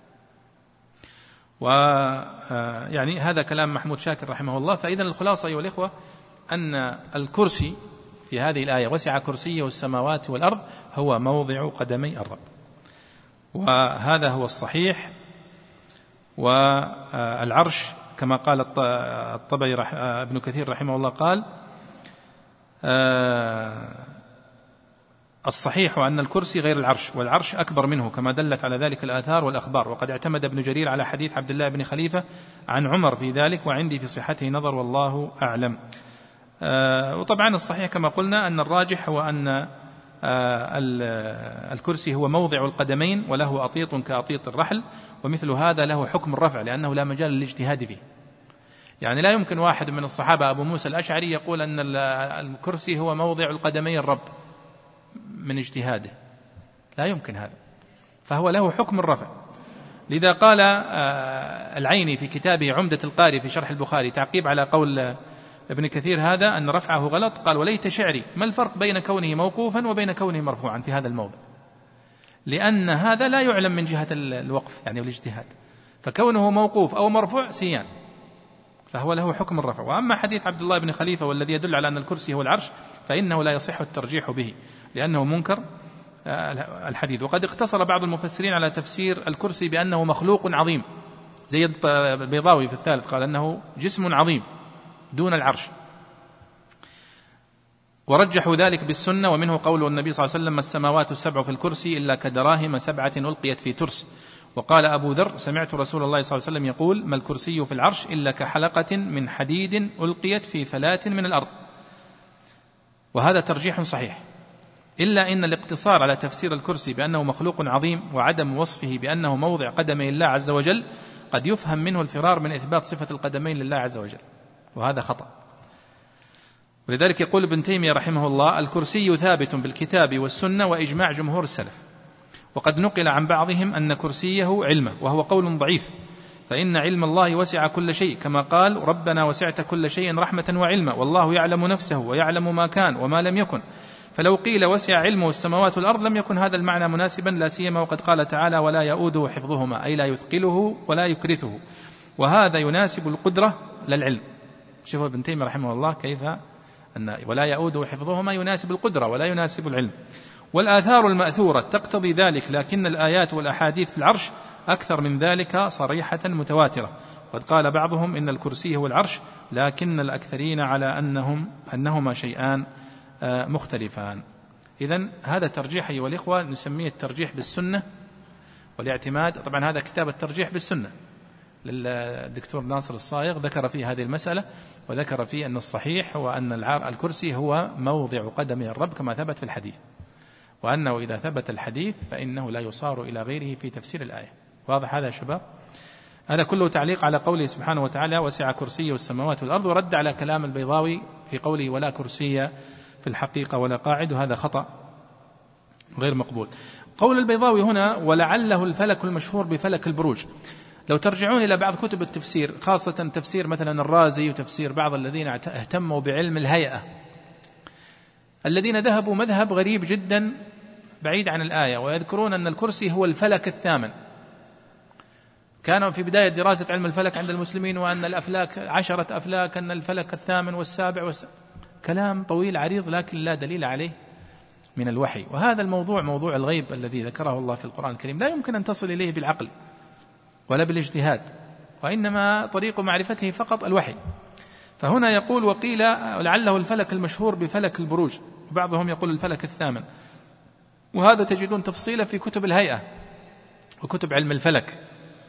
ويعني هذا كلام محمود شاكر رحمه الله. فإذا الخلاصة أيها الإخوة أن الكرسي في هذه الآية وسع كرسيه السماوات والأرض هو موضع قدمي الرب، وهذا هو الصحيح. والعرش كما قال الطبري ابن كثير رحمه الله قال الصحيح أن الكرسي غير العرش، والعرش أكبر منه كما دلت على ذلك الآثار والأخبار. وقد اعتمد ابن جرير على حديث عبد الله بن خليفة عن عمر في ذلك، وعندي في صحته نظر والله أعلم. وطبعا الصحيح كما قلنا أن الراجح هو أن الكرسي هو موضع القدمين وله أطيط كأطيط الرحل، ومثل هذا له حكم الرفع لأنه لا مجال للاجتهاد فيه. يعني لا يمكن واحد من الصحابة أبو موسى الأشعري يقول أن الكرسي هو موضع القدمي الرب من اجتهاده، لا يمكن هذا، فهو له حكم الرفع. لذا قال العيني في كتابه عمدة القاري في شرح البخاري تعقيب على قول ابن كثير هذا أن رفعه غلط، قال وليت شعري ما الفرق بين كونه موقوفا وبين كونه مرفوعا في هذا الموضع، لأن هذا لا يعلم من جهة الوقف يعني والاجتهاد، فكونه موقوف أو مرفوع سيان، فهو له حكم الرفع. وأما حديث عبد الله بن خليفة والذي يدل على أن الكرسي هو العرش فإنه لا يصح الترجيح به لأنه منكر الحديث. وقد اقتصر بعض المفسرين على تفسير الكرسي بأنه مخلوق عظيم، زي البيضاوي في الثالث قال أنه جسم عظيم دون العرش، ورجحوا ذلك بالسنة، ومنه قول النبي صلى الله عليه وسلم السماوات السبع في الكرسي إلا كدراهم 7 ألقيت في ترس. وقال أبو ذر سمعت رسول الله صلى الله عليه وسلم يقول ما الكرسي في العرش إلا كحلقة من حديد ألقيت في فلاة من الأرض. وهذا ترجيح صحيح، إلا إن الاقتصار على تفسير الكرسي بأنه مخلوق عظيم وعدم وصفه بأنه موضع قدمي الله عز وجل قد يفهم منه الفرار من إثبات صفة القدمين لله عز وجل، وهذا خطأ. ولذلك يقول ابن تيمية رحمه الله الكرسي ثابت بالكتاب والسنة وإجماع جمهور السلف، وقد نقل عن بعضهم أن كرسيه علمه، وهو قول ضعيف، فإن علم الله وسع كل شيء كما قال ربنا وسعت كل شيء رحمة وعلما والله يعلم نفسه ويعلم ما كان وما لم يكن. فلو قيل وسع علمه السماوات والأرض لم يكن هذا المعنى مناسبا، لا سيما وقد قال تعالى ولا يؤوده حفظهما، أي لا يثقله ولا يكرثه، وهذا يناسب القدرة للعلم. شوفوا ابن تيمية رحمه الله كيف أن ولا يؤوده حفظهما يناسب القدرة ولا يناسب العلم. والآثار المأثورة تقتضي ذلك، لكن الآيات والأحاديث في العرش أكثر من ذلك صريحة متواترة. قد قال بعضهم إن الكرسي هو العرش، لكن الأكثرين على أنهما شيئان مختلفان. إذن هذا ترجيح أيها الإخوة نسميه الترجيح بالسنة والاعتماد. طبعا هذا كتاب الترجيح بالسنة للدكتور ناصر الصايغ، ذكر فيه هذه المسألة، وذكر فيه أن الصحيح هو أن الكرسي هو موضع قدم الرب كما ثبت في الحديث، وأنه إذا ثبت الحديث فإنه لا يصار إلى غيره في تفسير الآية. واضح هذا يا شباب؟ هذا كله تعليق على قوله سبحانه وتعالى وسع كرسيه السماوات والأرض، ورد على كلام البيضاوي في قوله ولا كرسي في الحقيقة ولا قاعد، وهذا خطأ غير مقبول. قول البيضاوي هنا ولعله الفلك المشهور بفلك البروج، لو ترجعون إلى بعض كتب التفسير خاصة تفسير مثلا الرازي وتفسير بعض الذين اهتموا بعلم الهيئة، الذين ذهبوا مذهب غريب جدا بعيد عن الآية، ويذكرون أن الكرسي هو الفلك الثامن. كانوا في بداية دراسة علم الفلك عند المسلمين وأن الأفلاك 10 أفلاك، أن الفلك الثامن والسابع كلام طويل عريض لكن لا دليل عليه من الوحي. وهذا الموضوع موضوع الغيب الذي ذكره الله في القرآن الكريم لا يمكن أن تصل إليه بالعقل ولا بالاجتهاد، وإنما طريق معرفته فقط الوحي. فهنا يقول وقيل لعله الفلك المشهور بفلك البروج، وبعضهم يقول الفلك الثامن، وهذا تجدون تفصيله في كتب الهيئة وكتب علم الفلك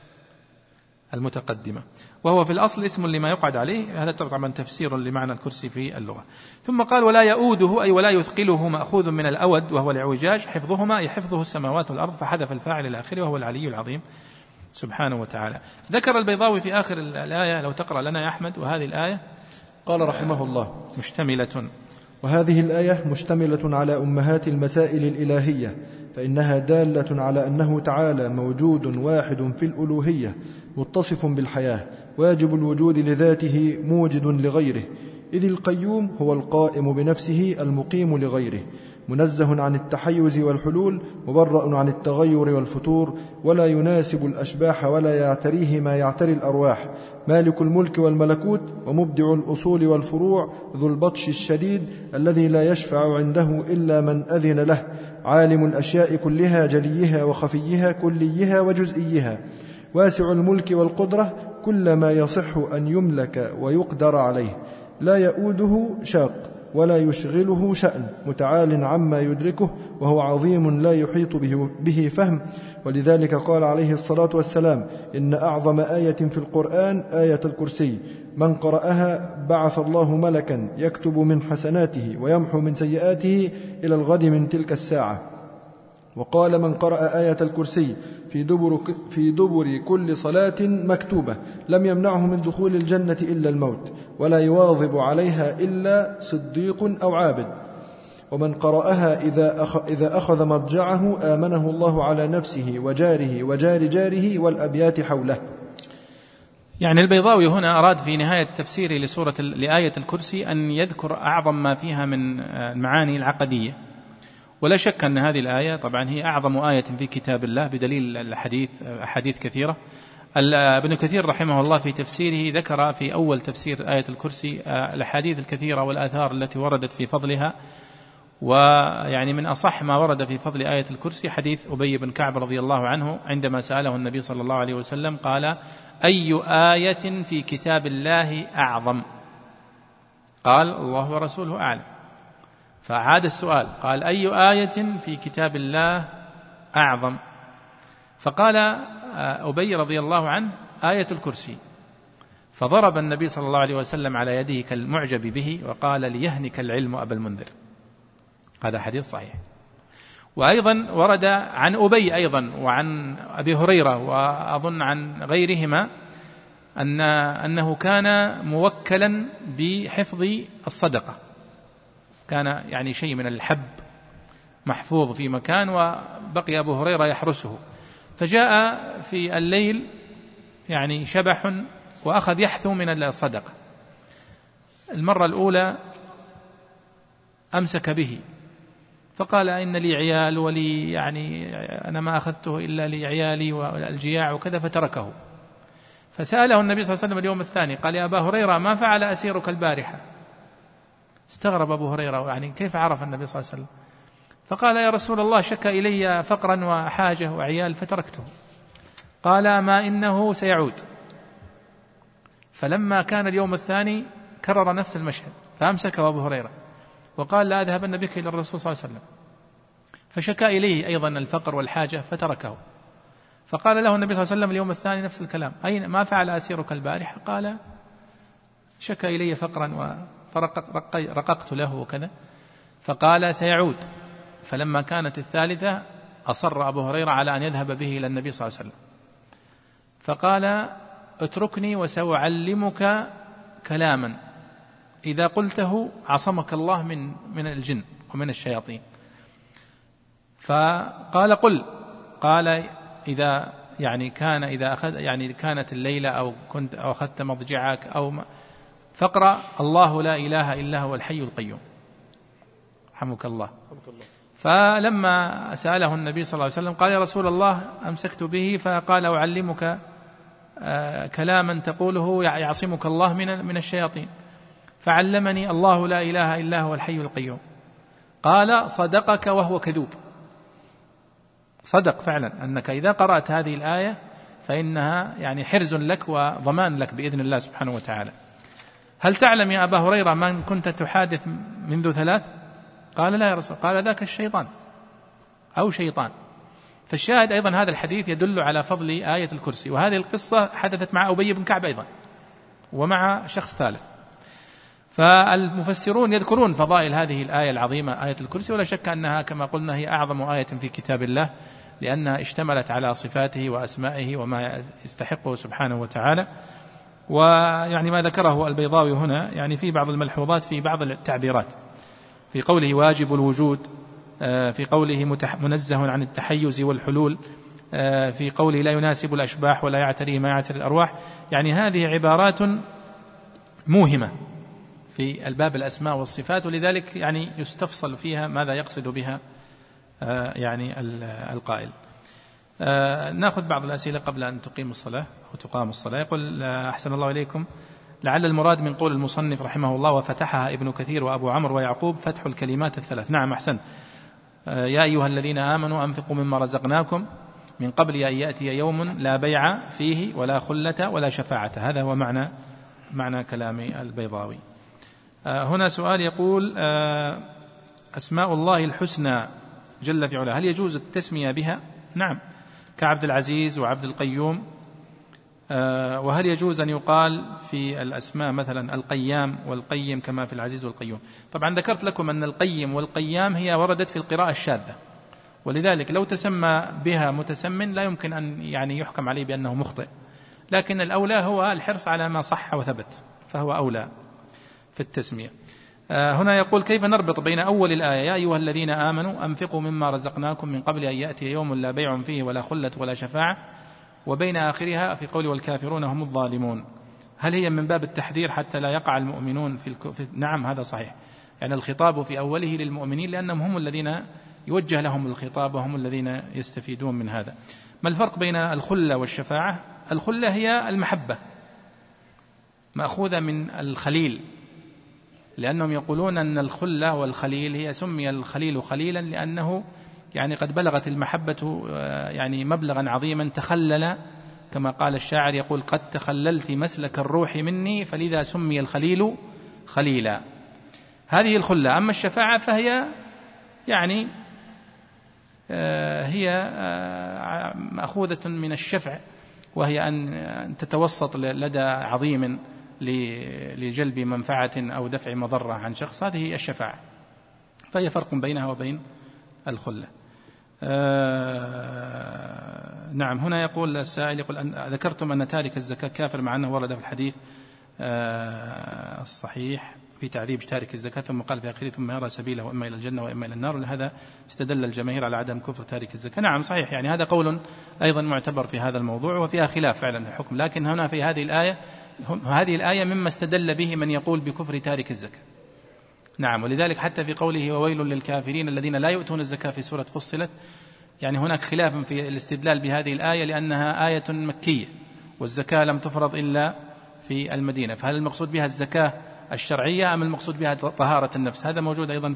المتقدمة، وهو في الأصل اسم لما يقعد عليه. هذا طبعا تفسير لمعنى الكرسي في اللغة. ثم قال ولا يؤوده أي ولا يثقله، مأخوذ من الأود وهو الاعوجاج، حفظهما أي حفظه السماوات والأرض، فحذف الفاعل إلى آخره وهو العلي العظيم سبحانه وتعالى. ذكر البيضاوي في آخر الآية، لو تقرأ لنا يا أحمد، وهذه الآية قال رحمه الله: مشتملة. وهذه الآية مشتملة على أمهات المسائل الإلهية، فإنها دالة على أنه تعالى موجود واحد في الألوهية متصف بالحياة، واجب الوجود لذاته موجد لغيره، إذ القيوم هو القائم بنفسه المقيم لغيره، منزه عن التحيز والحلول، مبرأ عن التغير والفتور، ولا يناسب الأشباح ولا يعتريه ما يعتري الأرواح، مالك الملك والملكوت، ومبدع الأصول والفروع، ذو البطش الشديد الذي لا يشفع عنده إلا من أذن له، عالم الأشياء كلها جليها وخفيها كليها وجزئيها، واسع الملك والقدرة، كل ما يصح أن يملك ويقدر عليه، لا يؤوده شاق ولا يشغله شأن، متعال عما يدركه، وهو عظيم لا يحيط به فهم. ولذلك قال عليه الصلاة والسلام: إن أعظم آية في القرآن آية الكرسي، من قرأها بعث الله ملكا يكتب من حسناته ويمحو من سيئاته إلى الغد من تلك الساعة. وقال: من قرأ آية الكرسي في دبر كل صلاة مكتوبة لم يمنعه من دخول الجنة إلا الموت، ولا يواظب عليها إلا صديق أو عابد. ومن قرأها إذا أخذ مضجعه آمنه الله على نفسه وجاره وجار جاره والأبيات حوله. يعني البيضاوي هنا أراد في نهاية تفسيره لآية الكرسي أن يذكر أعظم ما فيها من المعاني العقدية، ولا شك أن هذه الآية طبعا هي أعظم آية في كتاب الله بدليل أحاديث كثيرة. ابن كثير رحمه الله في تفسيره ذكر في أول تفسير آية الكرسي الأحاديث الكثيرة والآثار التي وردت في فضلها، ويعني من أصح ما ورد في فضل آية الكرسي حديث أبي بن كعب رضي الله عنه عندما سأله النبي صلى الله عليه وسلم قال: أي آية في كتاب الله أعظم؟ قال: الله ورسوله أعلم. فعاد السؤال قال: أي آية في كتاب الله أعظم؟ فقال أبي رضي الله عنه: آية الكرسي. فضرب النبي صلى الله عليه وسلم على يده كالمعجب به وقال: ليهنك العلم أبا المنذر. هذا حديث صحيح. وأيضا ورد عن أبي أيضا وعن أبي هريرة وأظن عن غيرهما أنه كان موكلا بحفظ الصدقة، كان يعني شيء من الحب محفوظ في مكان وبقي أبو هريرة يحرسه، فجاء في الليل يعني شبح وأخذ يحثو من الصدقة. المرة الأولى أمسك به فقال: إن لي عيال ولي يعني أنا ما أخذته إلا لعيالي والجياع وكذا، فتركه. فسأله النبي صلى الله عليه وسلم اليوم الثاني قال: يا أبا هريرة ما فعل أسيرك البارحة؟ استغرب أبو هريرة، يعني كيف عرف النبي صلى الله عليه وسلم؟ فقال: يا رسول الله شكى إلي فقرا وحاجة وعيال فتركته. قال: ما إنه سيعود. فلما كان اليوم الثاني كرر نفس المشهد فأمسكه أبو هريرة وقال: لا أذهبن بك إلى الرسول صلى الله عليه وسلم. فشكى إليه أيضا الفقر والحاجة فتركه. فقال له النبي صلى الله عليه وسلم اليوم الثاني نفس الكلام: أين ما فعل أسيرك البارحة؟ قال: شكى إلي فقرا فرققت له وكذا. فقال: سيعود. فلما كانت الثالثة أصر أبو هريرة على أن يذهب به إلى النبي صلى الله عليه وسلم، فقال: اتركني وسأعلمك كلاما إذا قلته عصمك الله من الجن ومن الشياطين. فقال: قل. قال: إذا كانت الليلة أو أخذت مضجعك فاقرأ: الله لا إله إلا هو الحي القيوم. رحمك الله. فلما سأله النبي صلى الله عليه وسلم قال: يا رسول الله أمسكت به فقال: أعلمك كلاما تقوله يعصمك الله من الشياطين. فعلمني: الله لا إله إلا هو الحي القيوم. قال: صدقك وهو كذوب. صدق فعلا أنك إذا قرأت هذه الآية فإنها يعني حرز لك وضمان لك بإذن الله سبحانه وتعالى. هل تعلم يا أبا هريرة من كنت تحادث منذ 3؟ قال: لا يا رسول. قال: ذاك الشيطان أو شيطان. فالشاهد أيضا هذا الحديث يدل على فضل آية الكرسي، وهذه القصة حدثت مع أبي بن كعب أيضا ومع شخص ثالث. فالمفسرون يذكرون فضائل هذه الآية العظيمة آية الكرسي، ولا شك أنها كما قلنا هي أعظم آية في كتاب الله، لأنها اشتملت على صفاته وأسمائه وما يستحقه سبحانه وتعالى. ويعني ما ذكره البيضاوي هنا يعني في بعض الملحوظات في بعض التعبيرات، في قوله واجب الوجود، في قوله منزه عن التحيز والحلول، في قوله لا يناسب الأشباح ولا يعتري ما يعتري الأرواح. يعني هذه عبارات موهمة في الباب الأسماء والصفات، ولذلك يعني يستفصل فيها ماذا يقصد بها يعني القائل. نأخذ بعض الأسئلة قبل أن تقام الصلاة. يقول أحسن الله إليكم، لعل المراد من قول المصنف رحمه الله وفتحها ابن كثير وأبو عمرو ويعقوب فتح الكلمات الثلاث. نعم أحسن. يا أيها الذين آمنوا أنفقوا مما رزقناكم من قبل أن يأتي يوم لا بيع فيه ولا خلة ولا شفاعة. هذا هو معنى كلام البيضاوي. هنا سؤال يقول أسماء الله الحسنى جل في علاه هل يجوز التسمية بها؟ نعم، كعبد العزيز وعبد القيوم. وهل يجوز أن يقال في الأسماء مثلا القيام والقيم كما في العزيز والقيوم؟ طبعا ذكرت لكم أن القيم والقيام هي وردت في القراءة الشاذة، ولذلك لو تسمى بها متسم لا يمكن أن يعني يحكم عليه بأنه مخطئ، لكن الأولى هو الحرص على ما صح وثبت، فهو أولى في التسمية. هنا يقول كيف نربط بين أول الآية يا أيها الذين آمنوا أنفقوا مما رزقناكم من قبل أن يأتي يوم لا بيع فيه ولا خلة ولا شفاعة وبين آخرها في قول والكافرون هم الظالمون؟ هل هي من باب التحذير حتى لا يقع المؤمنون نعم هذا صحيح، يعني الخطاب في أوله للمؤمنين لأنهم هم الذين يوجه لهم الخطاب وهم الذين يستفيدون من هذا. ما الفرق بين الخلة والشفاعة؟ الخلة هي المحبة مأخوذة من الخليل، لأنهم يقولون أن الخلة والخليل هي سمي الخليل خليلا لأنه يعني قد بلغت المحبة يعني مبلغا عظيما، تخلل كما قال الشاعر يقول قد تخللت مسلك الروح مني فلذا سمي الخليل خليلا. هذه الخلة. أما الشفاعة فهي يعني هي مأخوذة من الشفع، وهي أن تتوسط لدى عظيم لجلب منفعة أو دفع مضرة عن شخص، هذه الشفاعة، فهي فرق بينها وبين الخلة. نعم. هنا يقول السائل يقول ذكرتم أن تارك الزكاة كافر مع أنه ورد في الحديث الصحيح في تعذيب تارك الزكاة ثم قال في آخره ثم يرى سبيله إما إلى الجنة وإما إلى النار، ولهذا استدل الجماهير على عدم كفر تارك الزكاة. نعم صحيح، يعني هذا قول أيضا معتبر في هذا الموضوع وفيها خلاف فعلا الحكم، لكن هنا في هذه الآية مما استدل به من يقول بكفر تارك الزكاة. نعم، ولذلك حتى في قوله وويل للكافرين الذين لا يؤتون الزكاة في سورة فصلت، يعني هناك خلاف في الاستدلال بهذه الآية لأنها آية مكية والزكاة لم تفرض إلا في المدينة، فهل المقصود بها الزكاة الشرعية أم المقصود بها طهارة النفس؟ هذا موجود أيضا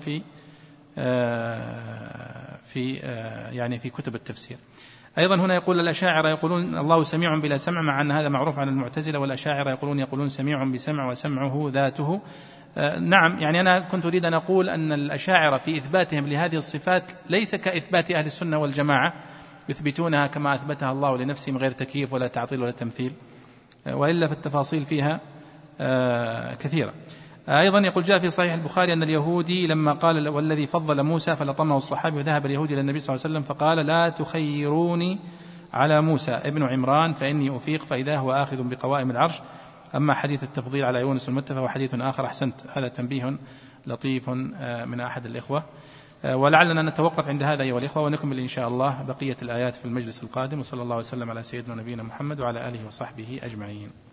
يعني في كتب التفسير. أيضا هنا يقول الأشاعرة يقولون الله سميع بلا سمع، مع أن هذا معروف عن المعتزلة، والأشاعرة يقولون سميع بسمع وسمعه ذاته. نعم، يعني أنا كنت أريد أن أقول أن الأشاعرة في إثباتهم لهذه الصفات ليس كإثبات أهل السنة والجماعة يثبتونها كما أثبتها الله لنفسه من غير تكييف ولا تعطيل ولا تمثيل، وإلا في التفاصيل فيها كثيرة. أيضا يقول جاء في صحيح البخاري أن اليهودي لما قال والذي فضل موسى فلطمه الصحابي، وذهب اليهودي إلى النبي صلى الله عليه وسلم فقال لا تخيروني على موسى ابن عمران فإني أفيق، فإذا هو آخذ بقوائم العرش. أما حديث التفضيل على يونس المتى فهو حديث آخر. أحسنت، هذا تنبيه لطيف من أحد الإخوة. ولعلنا نتوقف عند هذا أيها الإخوة ونكمل إن شاء الله بقية الآيات في المجلس القادم، وصلى الله وسلم على سيدنا ونبينا محمد وعلى آله وصحبه أجمعين.